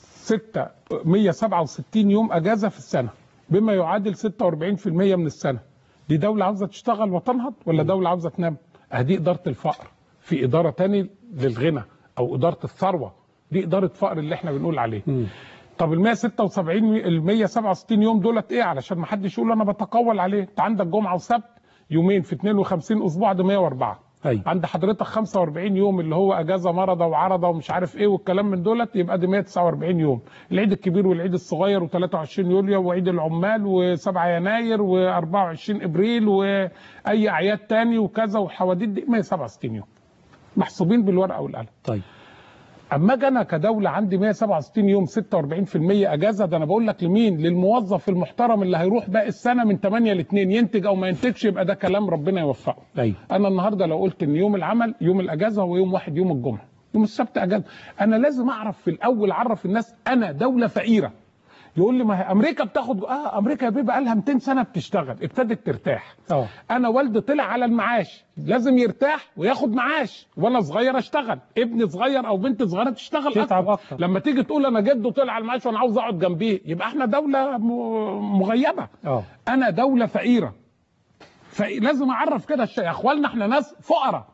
وسبعة وستين يوم اجازه في السنه، بما يعادل ستة وأربعين بالمئة من السنه. دي دوله عاوزه تشتغل وتنهض ولا دوله عاوزه تنام؟ ادي اداره الفقر. في اداره تاني للغنى او اداره الثروه، دي اداره فقر اللي احنا بنقول عليه. م. طب ال مئة وستة وسبعين ال مئة وسبعة وستين يوم دولت ايه؟ علشان ما حدش يقول انا بتقول عليه. انت عندك جمعه وسبت يومين في اثنين وخمسين اسبوع، ده مئة وأربعة. أي. عند حضرتك خمسة وأربعين يوم اللي هو اجازه مرضى وعرضه ومش عارف ايه والكلام من دولت، يبقى دي مئة وتسعة وأربعين يوم. العيد الكبير والعيد الصغير و23 يوليو وعيد العمال و7 يناير و24 ابريل واي اعياد تاني وكذا وحواديت، دي مئة وسبعة وستين يوم محسوبين بالورقه والقلم. طيب اما اجي انا كدوله عندي مئة وسبعة وستين يوم ستة وأربعين بالمئة اجازه، ده انا بقول لك لمين؟ للموظف المحترم اللي هيروح باقي السنه من ثمانية ل اثنين ينتج او ما ينتجش، يبقى ده كلام ربنا يوفقه. أي. انا النهارده لو قلت ان يوم العمل يوم الاجازه هو يوم واحد، يوم الجمعه، يوم السبت اجازه، انا لازم اعرف في الاول، اعرف الناس انا دوله فقيره. يقول لي ما هي امريكا بتاخد، اه امريكا يا بيه بقى لها مئتين سنه بتشتغل، ابتدت ترتاح. اه انا والدي طلع على المعاش، لازم يرتاح وياخد معاش، وانا صغير اشتغل، ابني صغير او بنت صغيره تشتغل تتعب أكتر. اكتر. لما تيجي تقول انا جده طلع على المعاش وانا عاوز اقعد جنبيه، يبقى احنا دوله مغيبه. اه انا دوله فقيره، فلازم اعرف كده الشيء. يا اخواننا احنا ناس فقراء،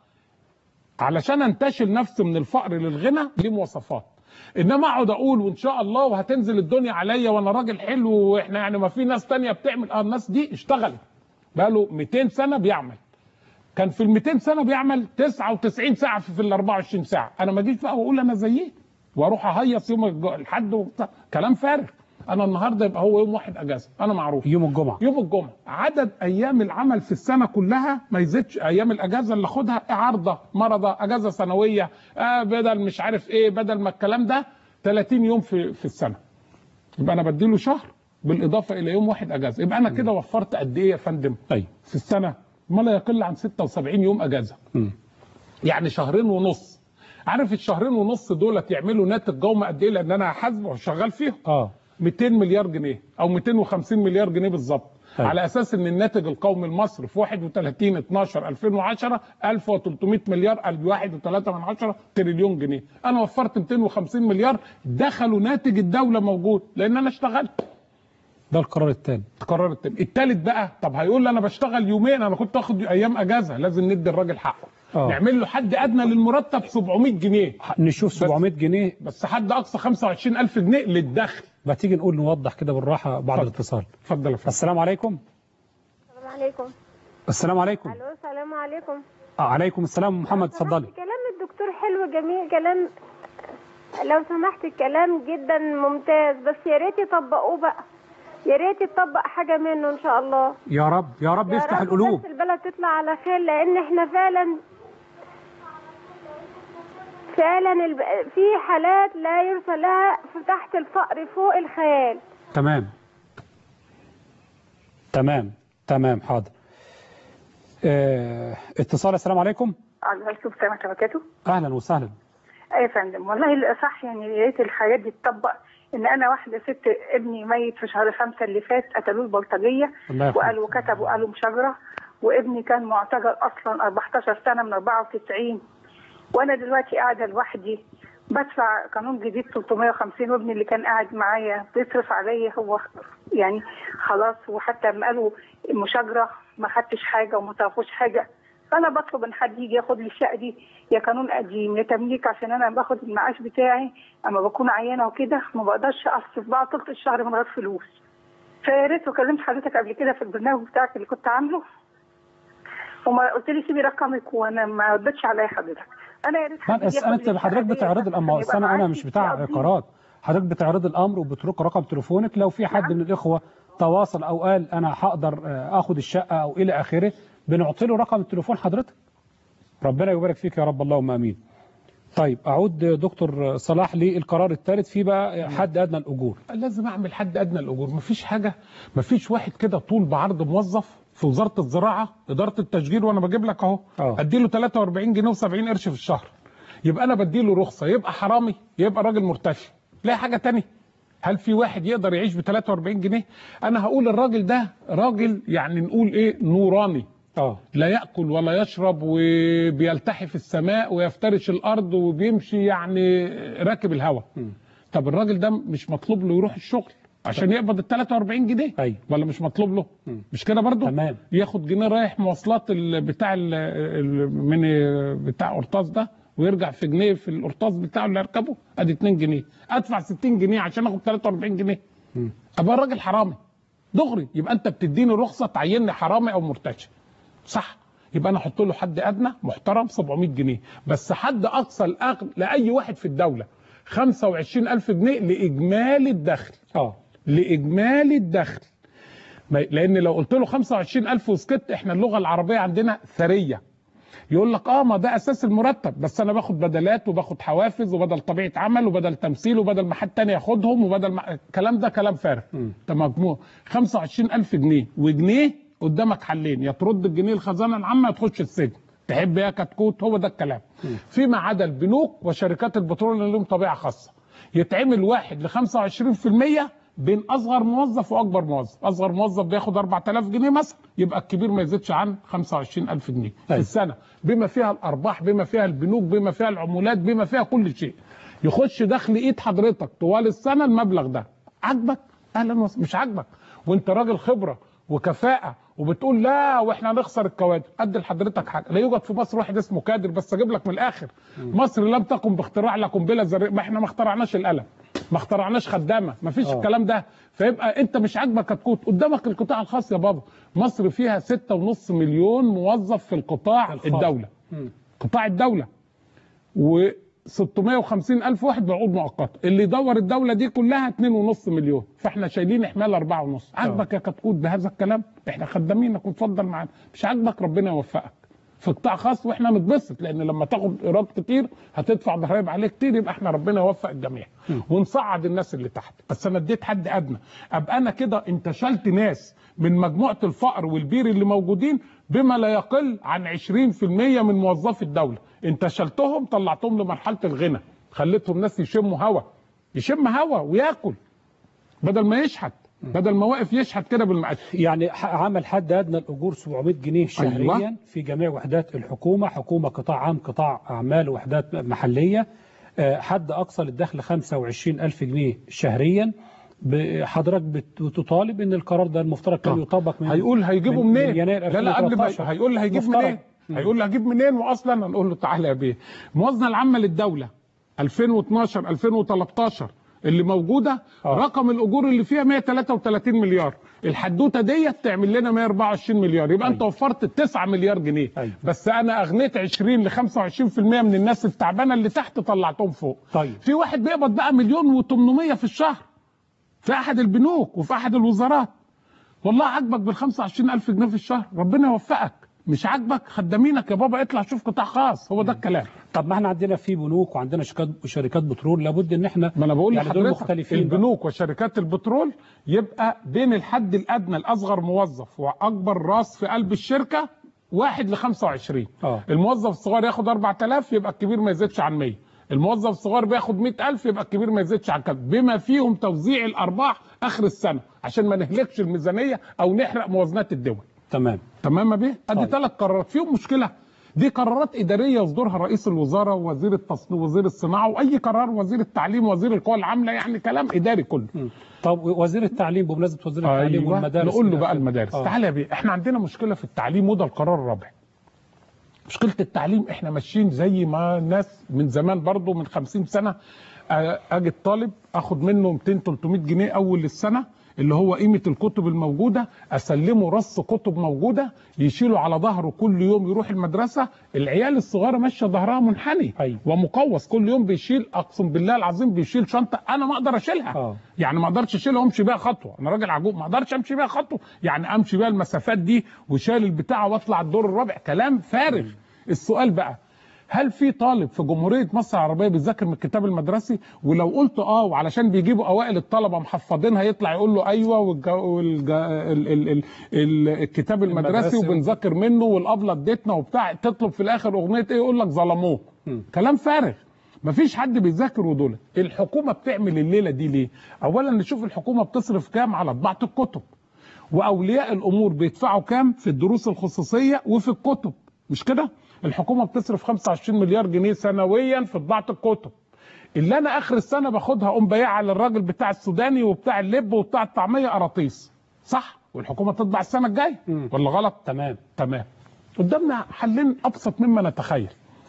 علشان انتشل نفسي من الفقر للغنى ليه مواصفات. انما اقعد اقول وان شاء الله وهتنزل الدنيا عليا وانا راجل حلو، واحنا يعني ما في ناس تانية بتعمل، اه الناس دي اشتغلت بقاله مئتين سنه بيعمل، كان في ال مئتين سنه بيعمل تسعة وتسعين ساعه في ال أربعة وعشرين ساعه. انا ما اجيش بقى واقول انا زيه واروح اهيص يوم الحد وبتاع، كلام فارغ. انا النهارده يبقى هو يوم واحد اجازه، انا معروف يوم الجمعه. يوم الجمعه عدد ايام العمل في السنه كلها ما يزيدش، ايام الاجازه اللي اخدها عارضه مرضى اجازه سنويه، آه بدل مش عارف ايه، بدل ما الكلام ده ثلاثين يوم في في السنه، يبقى انا بديله شهر بالاضافه الى يوم واحد اجازه، يبقى انا كده وفرت قد ايه يا فندم؟ طيب في السنه ما لا يقل عن ستة وسبعين يوم اجازه. م. يعني شهرين ونص. عارف الشهرين ونص دولت يعملوا ناتج قومي قد ايه؟ لان انا حاسبه وشغال فيهم. اه مئتين مليار جنيه او مئتين وخمسين مليار جنيه بالظبط. أيوة. على اساس ان الناتج القومي المصري في واحد وثلاثين اتناشر ألفين وعشرة ألف وثلاثمائة مليار، واحد فاصلة ثلاثة تريليون جنيه. انا وفرت مئتين وخمسين مليار دخلوا ناتج الدوله موجود لان انا اشتغلت. ده القرار الثاني. القرار الثاني. الثالث بقى، طب هيقول لي انا بشتغل يومين، انا كنت اخد ايام اجازه، لازم ندي الراجل حقه. أوه. نعمل له حد ادنى للمرتب سبعمائة جنيه. نشوف سبعمائة جنيه بس حد اقصى خمسة وعشرين ألف جنيه للدخل. ما تيجي نقول نوضح كده بالراحه بعد الاتصال. اتفضل يا فندم. السلام عليكم. السلام عليكم. السلام عليكم. الو السلام عليكم. آه عليكم السلام محمد، اتفضلي. كلام الدكتور حلو جميل، كلام لو سمحت الكلام جدا ممتاز، بس يا ريت يطبقوه بقى، يا ريت يطبق حاجه منه ان شاء الله. يا رب يا رب يفتح القلوب، بس البلد تطلع على خير، لان احنا فعلا فعلا الب... في حالات لا يرثى لها تحت الفقر فوق الخيال. تمام تمام تمام حاضر. اه... اتصال. السلام عليكم. عليكم السلام ورحمه الله وبركاته. اهلا وسهلا. اي يا فندم، والله الاصح يعني يا ريت الحاجات دي تطبق. ان انا واحده ست ابني ميت في شهر خمسة اللي فات، قتلوه البلطجيه وقالوا كتبوا قالوا مشاجره، وابني كان معتقل اصلا أربعتاشر سنه من أربعة وتسعين، وانا دلوقتي قاعده لوحدي بدفع قانون جديد ثلاثمائة وخمسين، وابني اللي كان قاعد معايا بيصرف عليا هو يعني خلاص، وحتى لما قالوا مشاجره ما خدتش حاجه وما طرفوش حاجه. فانا بطلب ان حد يجي ياخد لي الشقه دي، يا قانون قديم يا تمليك، عشان انا باخد المعاش بتاعي اما بكون عيانه وكده ما بقدرش اصرف بقى طول الشهر من غير فلوس. فيا ريت، وكلمت حضرتك قبل كده في البرنامج بتاعك اللي كنت عامله وما قلت لي سيبي رقمك وانا ما ردتش عليا حضرتك. انا يا ريت انت حضرتك بتعرض الامر، انا انا مش بتاع عقارات، حضرتك بتعرض الامر وبترك رقم تليفونك، لو في حد من الاخوه تواصل او قال انا هقدر اخد الشقه او الى اخره بنعطي له رقم التليفون حضرتك. ربنا يبارك فيك يا رب، اللهم امين. طيب اعود دكتور صلاح للقرار الثالث، في بقى حد ادنى الاجور. لازم اعمل حد ادنى الاجور، مفيش حاجه، مفيش واحد كده طول بعرض موظف في وزاره الزراعه اداره التشجير وانا بجيب لك اهو ادي له ثلاثة وأربعين جنيه وسبعين قرش في الشهر، يبقى انا بدي له رخصه، يبقى حرامي، يبقى راجل مرتشي. لا حاجه ثانيه. هل في واحد يقدر يعيش ب ثلاثة وأربعين جنيه؟ انا هقول الراجل ده راجل يعني نقول ايه، نوراني. اه لا ياكل ولا يشرب وبيلتحي في السماء ويفترش الارض وبيمشي يعني راكب الهواء. طب الراجل ده مش مطلوب له يروح الشغل عشان يقبض ال ثلاثة وأربعين جنيه؟ أيوة. ولا مش مطلوب له؟ مم. مش كده برضه؟ تمام. ياخد جنيه رايح مواصلات ال بتاع ال من بتاع قرطاس ده ويرجع في جنيه في القرطاس بتاعه اللي يركبه، ادي اتنين جنيه، ادفع ستين جنيه عشان اخد ثلاثة وأربعين جنيه. مم. ابقى الراجل حرامي دغري، يبقى انت بتديني رخصه تعينني حرامي او مرتشي. صح؟ يبقى انا احط له حد ادنى محترم سبعمائة جنيه، بس حد اقصى الاغلى لاي واحد في الدوله خمسة وعشرين ألف جنيه لاجمالي الدخل. اه لاجمالي الدخل. لان لو قلت له خمسة وعشرين ألف وسكت، احنا اللغه العربيه عندنا ثريه. يقول لك اه ما ده اساس المرتب، بس انا باخد بدلات وباخد حوافز وبدل طبيعه عمل وبدل تمثيل وبدل ما حد تاني ياخدهم وبدل ما الكلام ده كلام فارغ. ده مجموع خمسة وعشرين ألف جنيه وجنيه، قدامك حلين، يا ترد الجنيه الخزانه العامه يا تخش السجن. تحب يا كتكوت، هو ده الكلام. فيما عدا البنوك وشركات البترول اللي لهم طبيعه خاصه، يتعمل واحد ل خمسة وعشرين بالمية بين اصغر موظف واكبر موظف. اصغر موظف بياخد أربعة آلاف جنيه مثلا، يبقى الكبير ما يزيدش عن خمسة وعشرين ألف جنيه في السنه، بما فيها الارباح، بما فيها البنوك، بما فيها العمولات، بما فيها كل شيء. يخش دخل ايد حضرتك طوال السنه المبلغ ده. عاجبك؟ اهلا وسهلا. مش عاجبك وانت راجل خبره وكفاءه وبتقول لا واحنا هنخسر الكوادر، قد لحضرتك حاجه. لا يوجد في مصر واحد اسمه كادر، بس اجيب لك من الاخر. مصر لم تقم باختراع لا قنبله ذريه، ما احنا ما اخترعناش القلم، ما اخترعناش خدامه، ما فيش الكلام ده. فيبقى انت مش عاجبك كتكوت، قدامك القطاع الخاص يا بابا. مصر فيها ستة ونص مليون موظف في القطاع الخاص. الدوله م. قطاع الدوله و ستمائة وخمسين ألف واحد بعقود مؤقته، اللي يدور الدوله دي كلها اتنين ونص مليون، فاحنا شايلين احمال أربعة ونص. عاجبك يا كتكوت بهذا الكلام؟ احنا خدامينك وتفضل معانا. مش عاجبك ربنا يوفقك. في قطاع خاص واحنا نتبسط، لان لما تاخد ايراد كتير هتدفع ضرائب عليه كتير، يبقى احنا ربنا يوفق الجميع ونصعد الناس اللي تحت. بس انا اديت حد ادنى، ابقى انا كده انتشلت ناس من مجموعه الفقر والبير اللي موجودين بما لا يقل عن عشرين بالمية من موظفي الدوله. انتشلتهم، طلعتهم لمرحله الغنى، خليتهم ناس يشموا هوا، يشم هوا وياكل بدل ما يشحت. بدل ما واقف يشحت كده بالمقاس. يعني عمل حد ادنى الاجور سبعمائة جنيه شهريا. أيوة. في جميع وحدات الحكومه، حكومه قطاع عام قطاع اعمال وحدات محليه. حد اقصى للدخل خمسة وعشرين ألف جنيه شهريا. حضرتك بتطالب ان القرار ده المفترض كان يطبق من هيقول هيجيبه منين؟ من يناير لا لا قبل ما هيقول هيجيب منين؟ هيقول لي هجيب منين؟ واصلا هنقول له تعالى يا بيه. الموازنه العامه للدوله ألفين واثناشر ألفين وثلاثة عشر اللي موجوده آه. رقم الاجور اللي فيها مئة وثلاثة وثلاثين مليار، الحدوته ديت تعمل لنا مئة وأربعة وعشرين مليار، يبقى أيوة. انت وفرت تسعة مليار جنيه. أيوة. بس انا اغنيت عشرين ل خمسة وعشرين بالمئة من الناس التعبانه اللي تحت طلعتهم فوق. طيب. في واحد بيقبض بقى مليون وثمانمائة في الشهر في احد البنوك وفي احد الوزارات، والله عاجبك بال خمسة وعشرين ألف جنيه في الشهر، ربنا يوفقك. مش عاجبك خدامينك يا بابا اطلع شوف قطاع خاص، هو ده الكلام. طب ما احنا عندنا في بنوك وعندنا شركات شركات بترول، لابد ان احنا ما انا بقول يعني دول مختلفين. البنوك بقى. وشركات البترول يبقى بين الحد الادنى لاصغر موظف واكبر راس في قلب الشركه واحد ل خمسة وعشرين. اه الموظف الصغير ياخد أربعة آلاف يبقى الكبير ما يزيدش عن مئة، الموظف الصغير بياخد مئة ألف يبقى الكبير ما يزيدش عن كده، بما فيهم توزيع الارباح اخر السنه عشان ما نهلكش الميزانيه او نحرق موازنات الدول. تمام تمام يا بيه. ادي ثلاث قرارات فيهم مشكله، دي قرارات اداريه يصدرها رئيس الوزراء ووزير التصنيع ووزير الصناعه، واي قرار وزير التعليم ووزير القوى العامله، يعني كلام اداري كله. م. طب وزير التعليم، بمناسبه وزير التعليم أيوة. والمدارس، نقول له بقى المدارس. آه. تعالى يا بيه، احنا عندنا مشكله في التعليم وده القرار الرابع. مشكله التعليم احنا ماشيين زي ما الناس من زمان برضو من خمسين سنه، اجي الطالب اخد منه مئتين ثلاثمائة جنيه اول السنه اللي هو قيمه الكتب الموجوده، اسلمه رص كتب موجوده يشيله على ظهره كل يوم يروح المدرسه. العيال الصغيره ماشيه ظهرها منحني أيوة. ومقوس، كل يوم بيشيل، اقسم بالله العظيم بيشيل شنطه انا ما اقدر اشيلها. أوه. يعني ما اقدرش اشيلها وامشي بيها خطوه، انا راجل عجوز ما اقدرش امشي بيها خطوه، يعني امشي بيها المسافات دي وشال البتاع واطلع الدور الرابع، كلام فارغ. السؤال بقى، هل في طالب في جمهوريه مصر العربيه بيذاكر من الكتاب المدرسي؟ ولو قلت اه وعلشان بيجيبوا اوائل الطلبه محفظينها يطلع يقول له ايوه والج... والج... ال... ال... ال... ال... الكتاب المدرسي وبنذاكر منه والابله اديتنا وبتاع، تطلب في الاخر اغنيه ايه؟ يقول لك ظلموه. كلام فارغ، مفيش حد بيذاكر. ودول الحكومه بتعمل الليله دي ليه؟ اولا نشوف الحكومه بتصرف كام على طباعه الكتب، واولياء الامور بيدفعوا كام في الدروس الخصوصيه وفي الكتب، مش كده؟ الحكومه بتصرف خمسة وعشرين مليار جنيه سنويا في طباعه الكتب، اللي انا اخر السنه باخدها اقوم بايعها للراجل بتاع السوداني وبتاع اللب وبتاع الطعميه قراطيس، صح؟ والحكومه تطبع السنه الجايه ولا غلط؟ تمام تمام. قدامنا حلين ابسط مما نتخيل.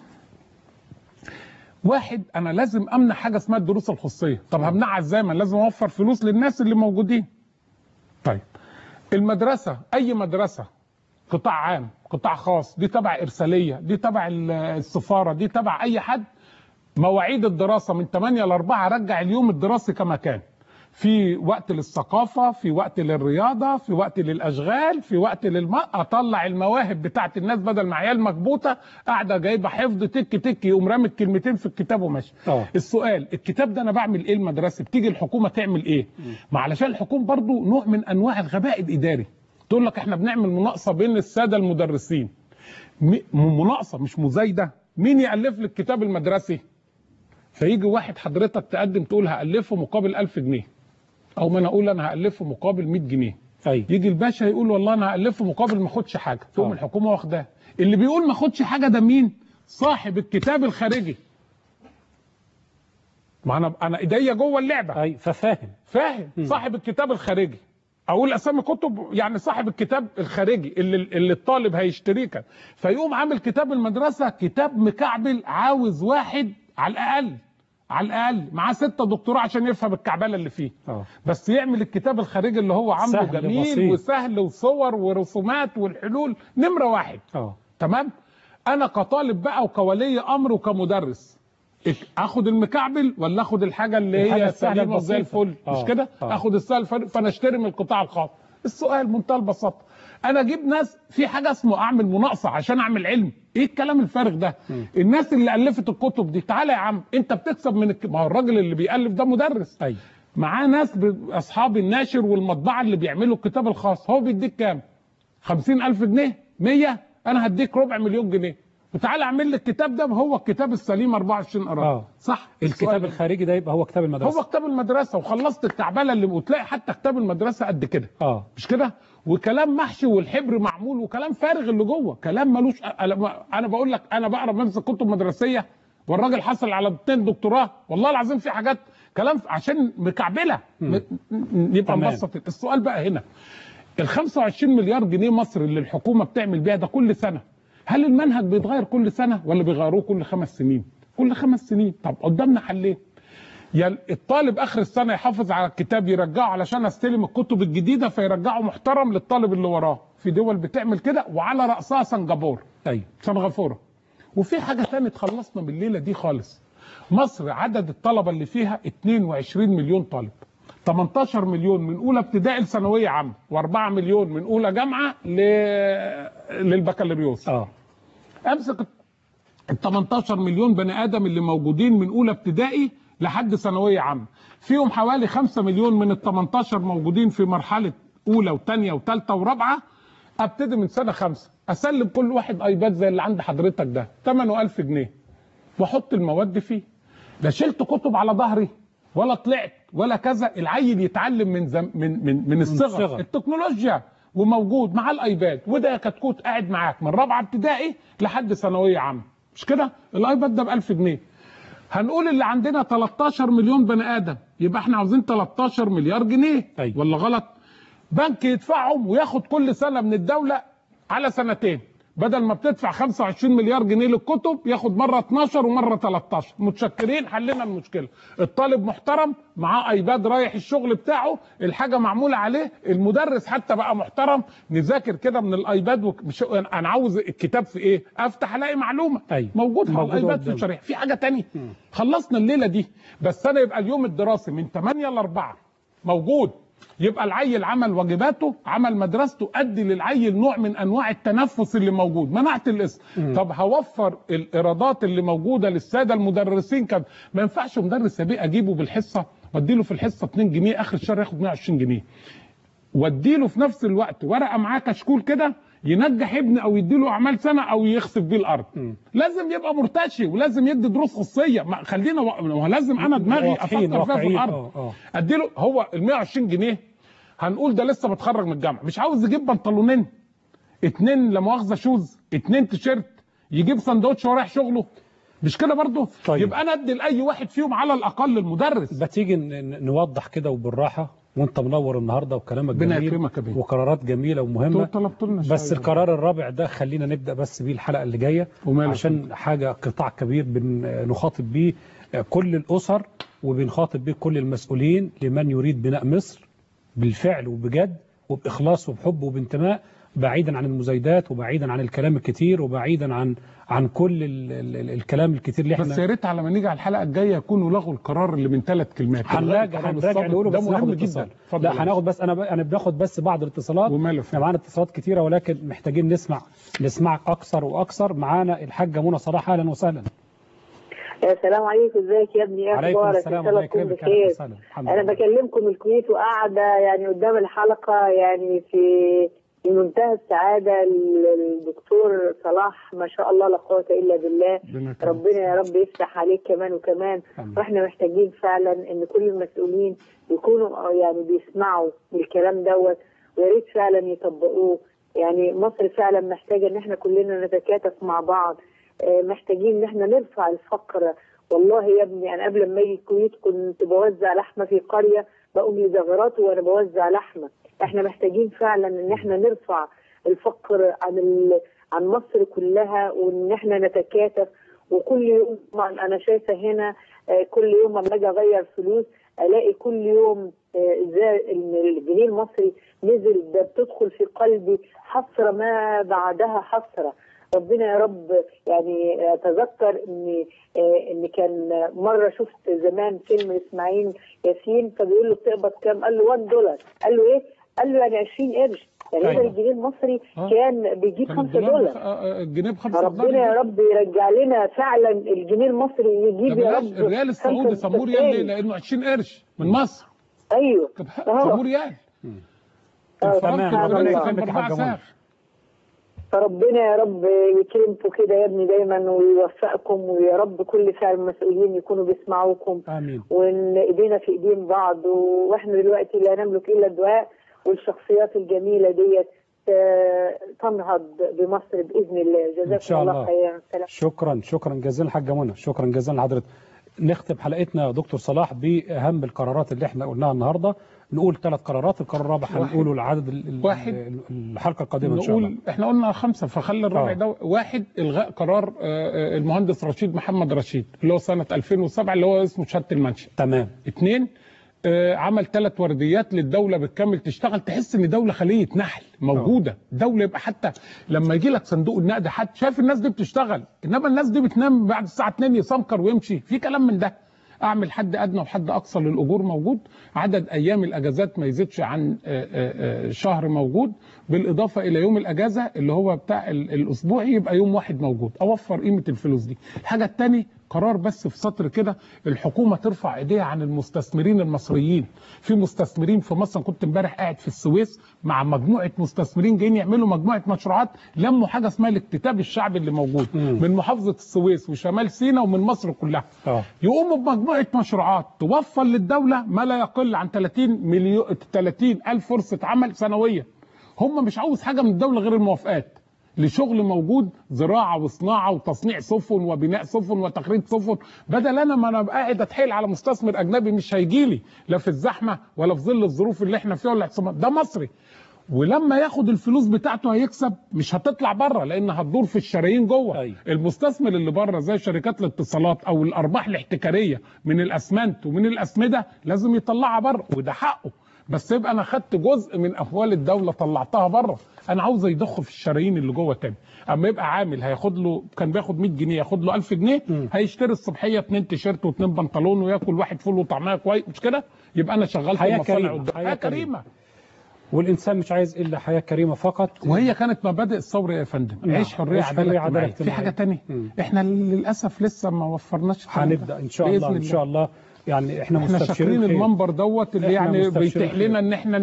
واحد، انا لازم امنع حاجه اسمها الدروس الخصوصيه. طب همنعها ازاي؟ ما لازم اوفر فلوس للناس اللي موجودين. طيب المدرسه، اي مدرسه قطاع عام قطاع خاص، دي تبع ارساليه، دي تبع السفاره، دي تبع اي حد، مواعيد الدراسه من ثمانية ل أربعة، رجع اليوم الدراسي كما كان، في وقت للثقافه، في وقت للرياضه، في وقت للاشغال، في وقت للم اطلع المواهب بتاعت الناس، بدل ما عيال مكبوته قاعده جايبه حفظ تك تك يقوم رامي كلمتين في الكتاب وماشي. أوه. السؤال، الكتاب ده انا بعمل ايه المدرسه؟ بتيجي الحكومه تعمل ايه؟ ما علشان الحكومه برضو نوع من انواع الغباء الاداري، تقول لك احنا بنعمل مناقصه بين الساده المدرسين، مناقصه مش مزايده. مين يالف لك الكتاب المدرسي؟ فيجي واحد حضرتك تقدم تقول هالفه مقابل ألف جنيه، او ما انا اقول انا هالفه مقابل مئة جنيه. أي. يجي الباشا يقول والله انا هالفه مقابل ما اخدش حاجه، تقوم أوه. الحكومه واخداه. اللي بيقول ما اخدش حاجه ده مين؟ صاحب الكتاب الخارجي. ما انا انا ايديا جوه اللعبه. اي ففاهم فاهم. م. صاحب الكتاب الخارجي، اقول اسامي كتب، يعني صاحب الكتاب الخارجي اللي, اللي الطالب هيشتريه كان، فيقوم عامل كتاب المدرسه كتاب مكعبل، عاوز واحد على الاقل على الاقل معاه ستة دكتوراه عشان يفهم الكعبله اللي فيه. أوه. بس يعمل الكتاب الخارجي اللي هو عامله جميل بسيط. وسهل وصور ورسومات والحلول نمره واحد. أوه. تمام. انا كطالب بقى وكولي امر وكمدرس اخد المكعبل ولا اخد الحاجه اللي هي سليمه زي الفل؟ مش كده؟ اخد السهل، فانا اشتري من القطاع الخاص. السؤال منتهى البساطه، انا اجيب ناس في حاجه اسمه اعمل مناقصه عشان اعمل علم. ايه الكلام الفارغ ده؟ م. الناس اللي الفت الكتب دي، تعالى يا عم انت بتكسب من الك... ما هو الراجل اللي بيالف ده مدرس. أي. معاه ناس ب... اصحاب الناشر والمطبعه اللي بيعملوا الكتاب الخاص، هو بيديك كام؟ خمسين ألف جنيه؟ مية؟ انا هديك ربع مليون جنيه. وتعالى اعمل لي الكتاب ده وهو الكتاب السليم أربعة وعشرين قراءه. اه صح. الكتاب الخارجي ده يبقى هو كتاب المدرسه. هو كتاب المدرسه، وخلصت التعبانه اللي وتلاقي حتى كتاب المدرسه قد كده. اه مش كده؟ وكلام محشي والحبر معمول وكلام فارغ اللي جوه، كلام ملوش. انا بقول لك انا بقرا بمسك كتب مدرسيه والراجل حصل على اتنين دكتوراه، والله العظيم في حاجات كلام عشان مكعبله يبقى مبسط. السؤال بقى هنا، ال خمسة وعشرين مليار جنيه مصر اللي الحكومه بتعمل بيها ده كل سنه، هل المنهج بيتغير كل سنه ولا بيغيروه كل خمس سنين؟ كل خمس سنين. طب قدامنا حلين، يا الطالب اخر السنه يحافظ على الكتاب يرجعه علشان استلم الكتب الجديده فيرجعه محترم للطالب اللي وراه، في دول بتعمل كده وعلى راسها سنغافوره. ايوه سنغافوره. وفي حاجه ثانيه اتخلصنا من الليله دي خالص. مصر عدد الطلبه اللي فيها اتنين وعشرين مليون طالب، تمنتاشر مليون من اولى ابتدائي لثانويه عامه، واربعة مليون من اولى جامعه ل... للبكالوريوس. اه امسك ال تمنتاشر مليون بني ادم اللي موجودين من اولى ابتدائي لحد ثانويه عامه، فيهم حوالي خمسة مليون من ال تمنتاشر موجودين في مرحله اولى وثانيه وثالثه ورابعه. ابتدي من سنه خمسه اسلم كل واحد ايباد زي اللي عند حضرتك ده ثمنه ألف جنيه، واحط المواد فيه. لا شلت كتب على ظهري ولا طلعت ولا كذا، العيل يتعلم من زم من من من الصغر التكنولوجيا وموجود مع الايباد، وده كتكوت قاعد معاك من رابعه ابتدائي لحد ثانويه عامه. مش كده؟ الايباد ده ب ألف جنيه. هنقول اللي عندنا تلتاشر مليون بني ادم، يبقى احنا عاوزين تلتاشر مليار جنيه. أيوة. ولا غلط؟ بنك يدفعهم وياخد كل سنه من الدوله على سنتين، بدل ما بتدفع خمسة وعشرين مليار جنيه للكتب ياخد مره اتناشر ومره تلتاشر. متشكرين، حلينا المشكله. الطالب محترم معاه ايباد رايح الشغل بتاعه، الحاجه معموله عليه، المدرس حتى بقى محترم، نذاكر كده من الايباد. ومش انا عاوز الكتاب في ايه؟ افتح الاقي معلومه. أيوة. موجود على الايباد في الشريحه. في حاجه ثانيه؟ خلصنا الليله دي، بس انا يبقى اليوم الدراسي من تمانية ل أربعة موجود، يبقى العيل عمل واجباته، عمل مدرسته، ادي للعيل نوع من انواع التنفس اللي موجود، منعت الاسم. طب هوفر الايرادات اللي موجوده للساده المدرسين. كان ما ينفعش مدرس ابي اجيبه بالحصه وادي له في الحصه اتنين جنيه، اخر الشهر ياخد مية وعشرين جنيه، وادي له في نفس الوقت ورقه معاه كشكول كده ينجح ابني او يدي له اعمال سنه او يخسف بيه الارض. م. لازم يبقى مرتشي ولازم يدي دروس خصوصيه. خلينا و... لازم انا دماغي افكر فيها في الارض. ادي له هو ال مية وعشرين جنيه، هنقول ده لسه متخرج من الجامعه، مش عاوز يجيب بنطلونين، اتنين لا مؤاخذه شوز، اتنين تيشيرت، يجيب سندوتش ورايح شغله. مش كده برضه؟ طيب. يبقى انا ادي لاي واحد فيهم على الاقل المدرس. بتيجي نوضح كده وبالراحه، وانت منور النهارده وكلامك جميل وقرارات جميله ومهمه. بس القرار الرابع ده خلينا نبدا بس بيه الحلقه اللي جايه، عشان حاجه قطاع كبير بنخاطب بيه كل الاسر وبنخاطب بيه كل المسؤولين لمن يريد بناء مصر بالفعل وبجد وباخلاص وبحب وبانتماء، بعيدا عن المزايدات وبعيدا عن الكلام الكتير وبعيدا عن عن كل ال ال الكلام الكتير اللي احنا. بس يا ريت على ما نيجي على الحلقه الجايه يكونوا لغوا القرار اللي من ثلاث كلمات. هنراجع هنراجع نقوله، بس مهم جدا. لا هناخد بس انا انا بناخد بس بعض الاتصالات، احنا معانا اتصالات كتيره ولكن محتاجين نسمع نسمعك اكثر واكثر. معانا الحاجه منى صلاح، اهلا وسهلا. السلام عليكم، ازيك يا ابني؟ ايه اخبارك؟ السلام عليكم بخير. انا بكلمكم من الكويت وقاعده يعني قدام الحلقه يعني في في منتهى السعاده. الدكتور صلاح ما شاء الله لا قوه الا بالله، ربنا يا رب يفتح عليك كمان وكمان. واحنا محتاجين فعلا ان كل المسؤولين يكونوا يعني بيسمعوا الكلام دوت، ويا ريت فعلا يطبقوه. يعني مصر فعلا محتاجه ان احنا كلنا نتكاتف مع بعض، محتاجين ان احنا نرفع الفقر. والله يا ابني انا قبل ما اجي الكويت كنت بوزع لحمه في قريه، بقوم لزغراته وانا بوزع لحمه. احنا محتاجين فعلا ان احنا نرفع الفقر عن ال... عن مصر كلها، وان احنا نتكاتف. وكل يوم طبعا انا شايفه هنا كل يوم لما اجي اغير فلوس الاقي كل يوم ازاي ان الجنيه المصري نزل. ده بتدخل في قلبي حسره ما بعدها حسره. ربنا يا رب يعني اتذكر ان ان كان مره شفت زمان فيلم اسماعيل ياسين، فبيقول له بتقبض كام؟ قال له واحد دولار. قال له ايه؟ قال له يعني عشرين قرش. يعني أيوة. الجنيه المصري آه. كان بيجيب خمسة دولار. الجنيه ب خمسة دولار. ربنا يا رب يرجع لنا فعلا الجنيه المصري يجيب يا رب. الريال السعودي سموه ريال لانه عشرين قرش من مصر. ايوه سموه ريال. تمام. ربنا يكرمك يا حاج منى. فربنا يا رب يكرمكم كده يا ابني دايما ويوفقكم، ويا رب كل فعل المسؤولين يكونوا بيسمعوكم. امين. وان ايدينا في ايدين بعض، واحنا دلوقتي لا نملك الا الدعاء، والشخصيات الجميله ديت تنهض بمصر باذن الله. جزاكم الله خيرا. شكرا شكرا جزيلا حاجه منى، شكرا جزيلا لحضرتك. نختم حلقتنا يا دكتور صلاح باهم القرارات اللي احنا قلناها النهارده. نقول ثلاث قرارات، القرار الرابع هنقوله العدد واحد الحلقه القادمه ان شاء الله. احنا قلنا خمسه فخلي الرابع آه. ده واحد. الغاء قرار المهندس رشيد محمد رشيد اللي هو سنه ألفين وسبعة اللي هو اسمه شهاده المنشأ. تمام. اثنين عمل ثلاث ورديات للدوله بالكامل تشتغل، تحس ان دوله خليه نحل موجوده. أوه. دوله يبقى حتى لما يجي لك صندوق النقد حد شايف الناس دي بتشتغل، انما الناس دي بتنام بعد الساعه اتنين يسمكر ويمشي، في كلام من ده. اعمل حد ادنى وحد اقصى للاجور موجود، عدد ايام الاجازات ما يزيدش عن شهر موجود، بالاضافه الى يوم الاجازه اللي هو بتاع الاسبوعي يبقى يوم واحد موجود. اوفر قيمه الفلوس دي. الحاجه الثانيه قرار بس في سطر كده، الحكومه ترفع ايديها عن المستثمرين المصريين. في مستثمرين في مصر، كنت امبارح قاعد في السويس مع مجموعه مستثمرين جايين يعملوا مجموعه مشروعات، لموا حاجه اسمها الاكتتاب الشعبي اللي موجود مم. من محافظه السويس وشمال سيناء ومن مصر كلها. أوه. يقوموا بمجموعه مشروعات توفر للدوله ما لا يقل عن ثلاثين مليون ثلاثين ألف فرصه عمل سنويا. هم مش عاوز حاجه من الدوله غير الموافقات لشغل موجود، زراعه وصناعه وتصنيع سفن وبناء سفن وتخريج سفن، بدل انا ما انا قاعد اتحايل على مستثمر اجنبي مش هيجي لي لا في الزحمه ولا في ظل الظروف اللي احنا فيها ولا الاحتمال. ده مصري، ولما ياخد الفلوس بتاعته هيكسب، مش هتطلع بره لان هتدور في الشرايين جوه. أي. المستثمر اللي بره زي شركات الاتصالات او الارباح الاحتكاريه من الاسمنت ومن الاسمده لازم يطلعها بره، وده حقه. بس يبقى انا خدت جزء من اموال الدوله طلعتها بره، انا عاوز يضخ في الشرايين اللي جوه تاني. اما يبقى عامل هياخد له، كان بياخد مية جنيه ياخد له ألف جنيه، م. هيشتري الصبحيه اتنين تيشيرت واتنين بنطلون وياكل واحد فول وطعميه كويس، مش كده؟ يبقى انا شغال في المصانع. حياه كريمه. والانسان مش عايز الا حياه كريمه فقط، وهي كانت مبادئ الثوره يا فندم. نعم. عيش حريه عداله اجتماعيه. في حاجه ثانيه احنا للاسف لسه ما وفرناش. هنبدا ان شاء الله ان شاء الله. يعني احنا, احنا مستبشرين المنبر دوت اللي يعني بيتيح لنا ان احنا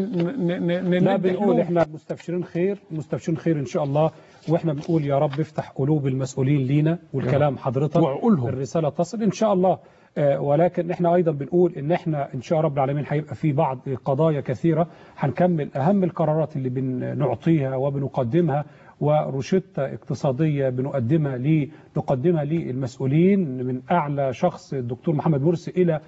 لا بنقول احنا مستبشرين خير، مستبشرين خير ان شاء الله. واحنا بنقول يا رب افتح قلوب المسؤولين لينا، والكلام حضرتك وعقولهم الرساله تصل ان شاء الله. آه ولكن احنا ايضا بنقول ان احنا ان شاء رب العالمين هيبقى في بعض قضايا كثيره هنكمل اهم القرارات اللي بنعطيها وبنقدمها، وروشتة اقتصادية بنقدمها لي نقدمها للمسؤولين من أعلى شخص الدكتور محمد مرسي إلى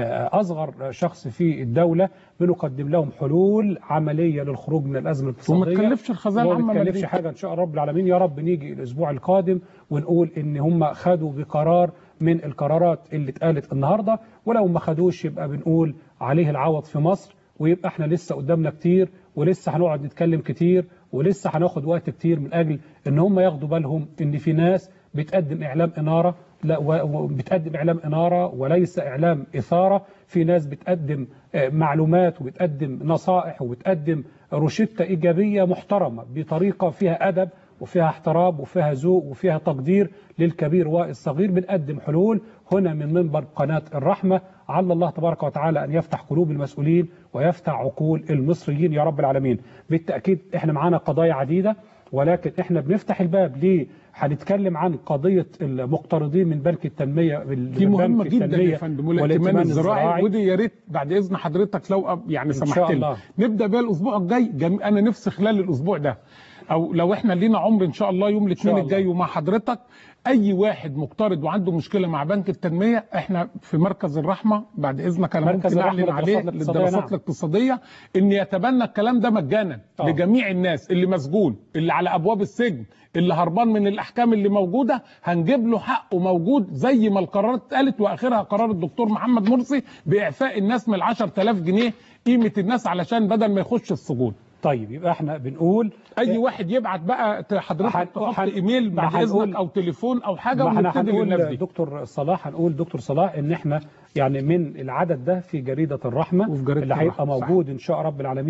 أصغر شخص في الدولة، بنقدم لهم حلول عملية للخروج من الأزمة الاقتصادية وما تكلفش الخزانة العامة، وما تكلفش حاجة إن شاء رب العالمين. يا رب نيجي الأسبوع القادم ونقول إن هم خدوا بقرار من القرارات اللي اتقالت النهاردة، ولو ما خدوش يبقى بنقول عليه العوض في مصر، ويبقى احنا لسه قدامنا كتير، ولسه هنقعد نتكلم كتير، ولسه هناخد وقت كتير من اجل ان هم ياخدوا بالهم ان في ناس بتقدم اعلام اناره، لا وبتقدم اعلام اناره وليس اعلام اثاره. في ناس بتقدم معلومات وبتقدم نصائح وبتقدم روشته ايجابيه محترمه بطريقه فيها ادب وفيها احترام وفيها ذوق وفيها تقدير للكبير والصغير. بنقدم حلول هنا من منبر قناة الرحمة، عل الله تبارك وتعالى أن يفتح قلوب المسؤولين ويفتح عقول المصريين يا رب العالمين. بالتأكيد احنا معانا قضايا عديدة، ولكن احنا بنفتح الباب ليه هنتكلم عن قضية المقترضين من بنك التنمية. دي مهمة جدا يا فندم، والائتمان الزراعي، ودي يا ريت بعد إذن حضرتك لو يعني سمحت لي نبدأ بيها الأسبوع الجاي. أنا نفسي خلال الأسبوع ده او لو احنا لينا عمر ان شاء الله يوم الاثنين الجاي ومع حضرتك اي واحد مقترض وعنده مشكله مع بنك التنميه، احنا في مركز الرحمه بعد اذنك انا ممكن اعلن عليه للدراسات نعم. الاقتصاديه ان يتبنى الكلام ده مجانا أوه. لجميع الناس اللي مسجون، اللي على ابواب السجن، اللي هربان من الاحكام اللي موجوده، هنجيب له حقه موجود زي ما القرارات اتقالت، واخرها قرار الدكتور محمد مرسي باعفاء الناس من عشرة آلاف جنيه قيمه الناس علشان بدل ما يخش السجون. طيب يبقى احنا بنقول اي واحد يبعت بقى حضرتك تحط ايميل بعد اذنك او تليفون او حاجه ونبتدي للناس دي. دكتور صلاح هنقول دكتور صلاح ان احنا يعني من العدد ده في جريده الرحمه اللي هيبقى موجود ان شاء رب العالمين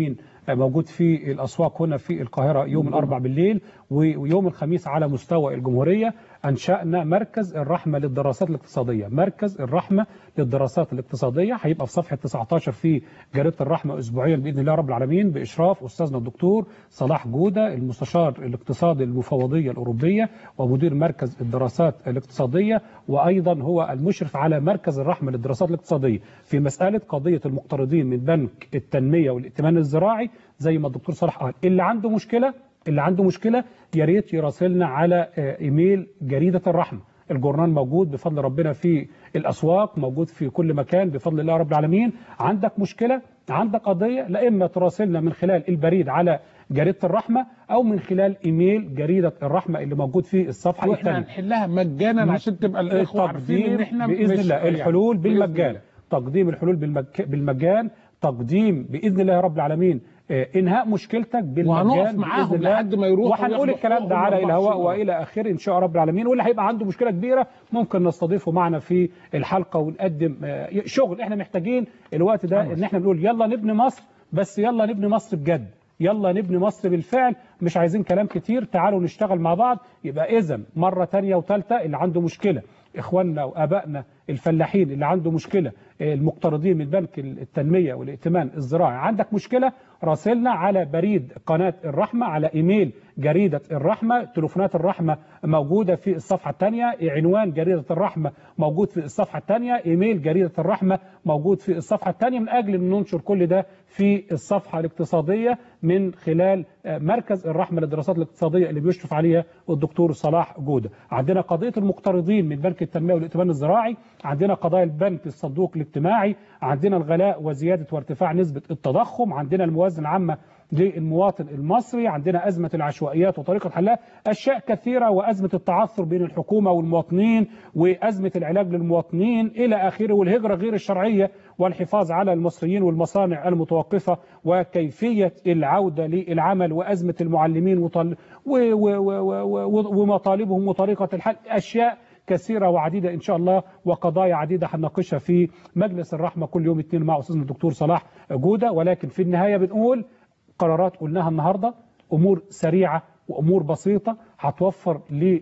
موجود في الأسواق هنا في القاهرة يوم الأربع بالليل، ويوم الخميس على مستوى الجمهورية أنشأنا مركز الرحمة للدراسات الاقتصادية. مركز الرحمة للدراسات الاقتصادية هيبقى في صفحة تسعة عشر في جريدة الرحمة أسبوعيا بإذن الله رب العالمين، بإشراف أستاذنا الدكتور صلاح جودة المستشار الاقتصادي المفوضية الأوروبية ومدير مركز الدراسات الاقتصادية، وأيضا هو المشرف على مركز الرحمة للدراسات الاقتصادية في مسألة قضية المقترضين من بنك التنمية والائتمان الزراعي. زي ما الدكتور صلاح قال، اللي عنده مشكلة اللي عنده مشكلة يا ريت يراسلنا على ايميل جريدة الرحمة. الجورنال موجود بفضل ربنا في الأسواق، موجود في كل مكان بفضل الله رب العالمين. عندك مشكلة، عندك قضية، لا إما تراسلنا من خلال البريد على جريدة الرحمة أو من خلال إيميل جريدة الرحمة اللي موجود في الصفحة الثانية. واحنا هنحلها مجانا عشان تبقى الإخوة عارفين إن احنا بإذن الله يعني الحلول بالمجان، تقديم الحلول بالمجان، تقديم بإذن الله رب العالمين انهاء مشكلتك بالمجان، وهنقف معاهم لحد ما يروحوا، وهنقول الكلام ده على الهواء والى اخره ان شاء رب العالمين. واللي هيبقى عنده مشكله كبيره ممكن نستضيفه معنا في الحلقه ونقدم شغل. احنا محتاجين الوقت ده ان احنا نقول يلا نبني مصر، بس يلا نبني مصر بجد، يلا نبني مصر بالفعل، مش عايزين كلام كتير، تعالوا نشتغل مع بعض. يبقى اذا مره ثانيه وثالثه اللي عنده مشكله، اخواننا وابائنا الفلاحين اللي عنده مشكله، المقترضين من بنك التنميه والائتمان الزراعي، عندك مشكله راسلنا على بريد قناه الرحمه، على ايميل جريده الرحمه. تليفونات الرحمه موجوده في الصفحه الثانيه، عنوان جريده الرحمه موجود في الصفحه الثانيه، ايميل جريده الرحمه موجود في الصفحه الثانيه، من اجل ان ننشر كل ده في الصفحه الاقتصاديه من خلال مركز الرحمه للدراسات الاقتصاديه اللي بيشرف عليها الدكتور صلاح جوده. عندنا قضيه المقترضين من بنك التنميه والائتمان الزراعي، عندنا قضايا البنك الصندوق الاجتماعي، عندنا الغلاء وزياده وارتفاع نسبه التضخم، عندنا الموازنه العامه للمواطن المصري، عندنا أزمة العشوائيات وطريقة حلها، أشياء كثيرة، وأزمة التعثر بين الحكومة والمواطنين، وأزمة العلاج للمواطنين إلى آخره، والهجرة غير الشرعية، والحفاظ على المصريين والمصانع المتوقفة، وكيفية العودة للعمل، وأزمة المعلمين وطل... و... و... و... ومطالبهم وطريقة الحل. أشياء كثيرة وعديدة إن شاء الله، وقضايا عديدة هنناقشها في مجلس الرحمة كل يوم اثنين مع أستاذنا الدكتور صلاح جودة. ولكن في النهاية بنقول قرارات قلناها النهاردة، أمور سريعة وأمور بسيطة هتوفر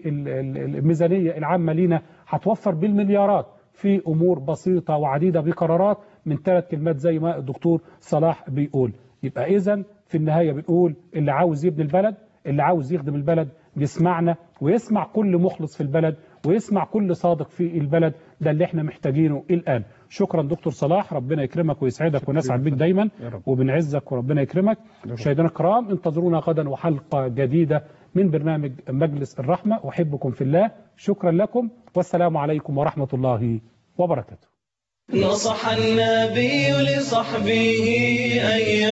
للميزانية العامة لينا، هتوفر بالمليارات في أمور بسيطة وعديدة بقرارات من ثلاث كلمات زي ما الدكتور صلاح بيقول. يبقى إذن في النهاية بنقول اللي عاوز يبني البلد، اللي عاوز يخدم البلد يسمعنا، ويسمع كل مخلص في البلد، ويسمع كل صادق في البلد. ده اللي احنا محتاجينه الآن. شكرا دكتور صلاح، ربنا يكرمك ويسعدك ونسعد بك دايما وبنعزك وربنا يكرمك. مشاهدينا الكرام انتظرونا غدا وحلقة جديدة من برنامج مجلس الرحمة. أحبكم في الله، شكرا لكم والسلام عليكم ورحمة الله وبركاته. نصح النبي لصحبه أن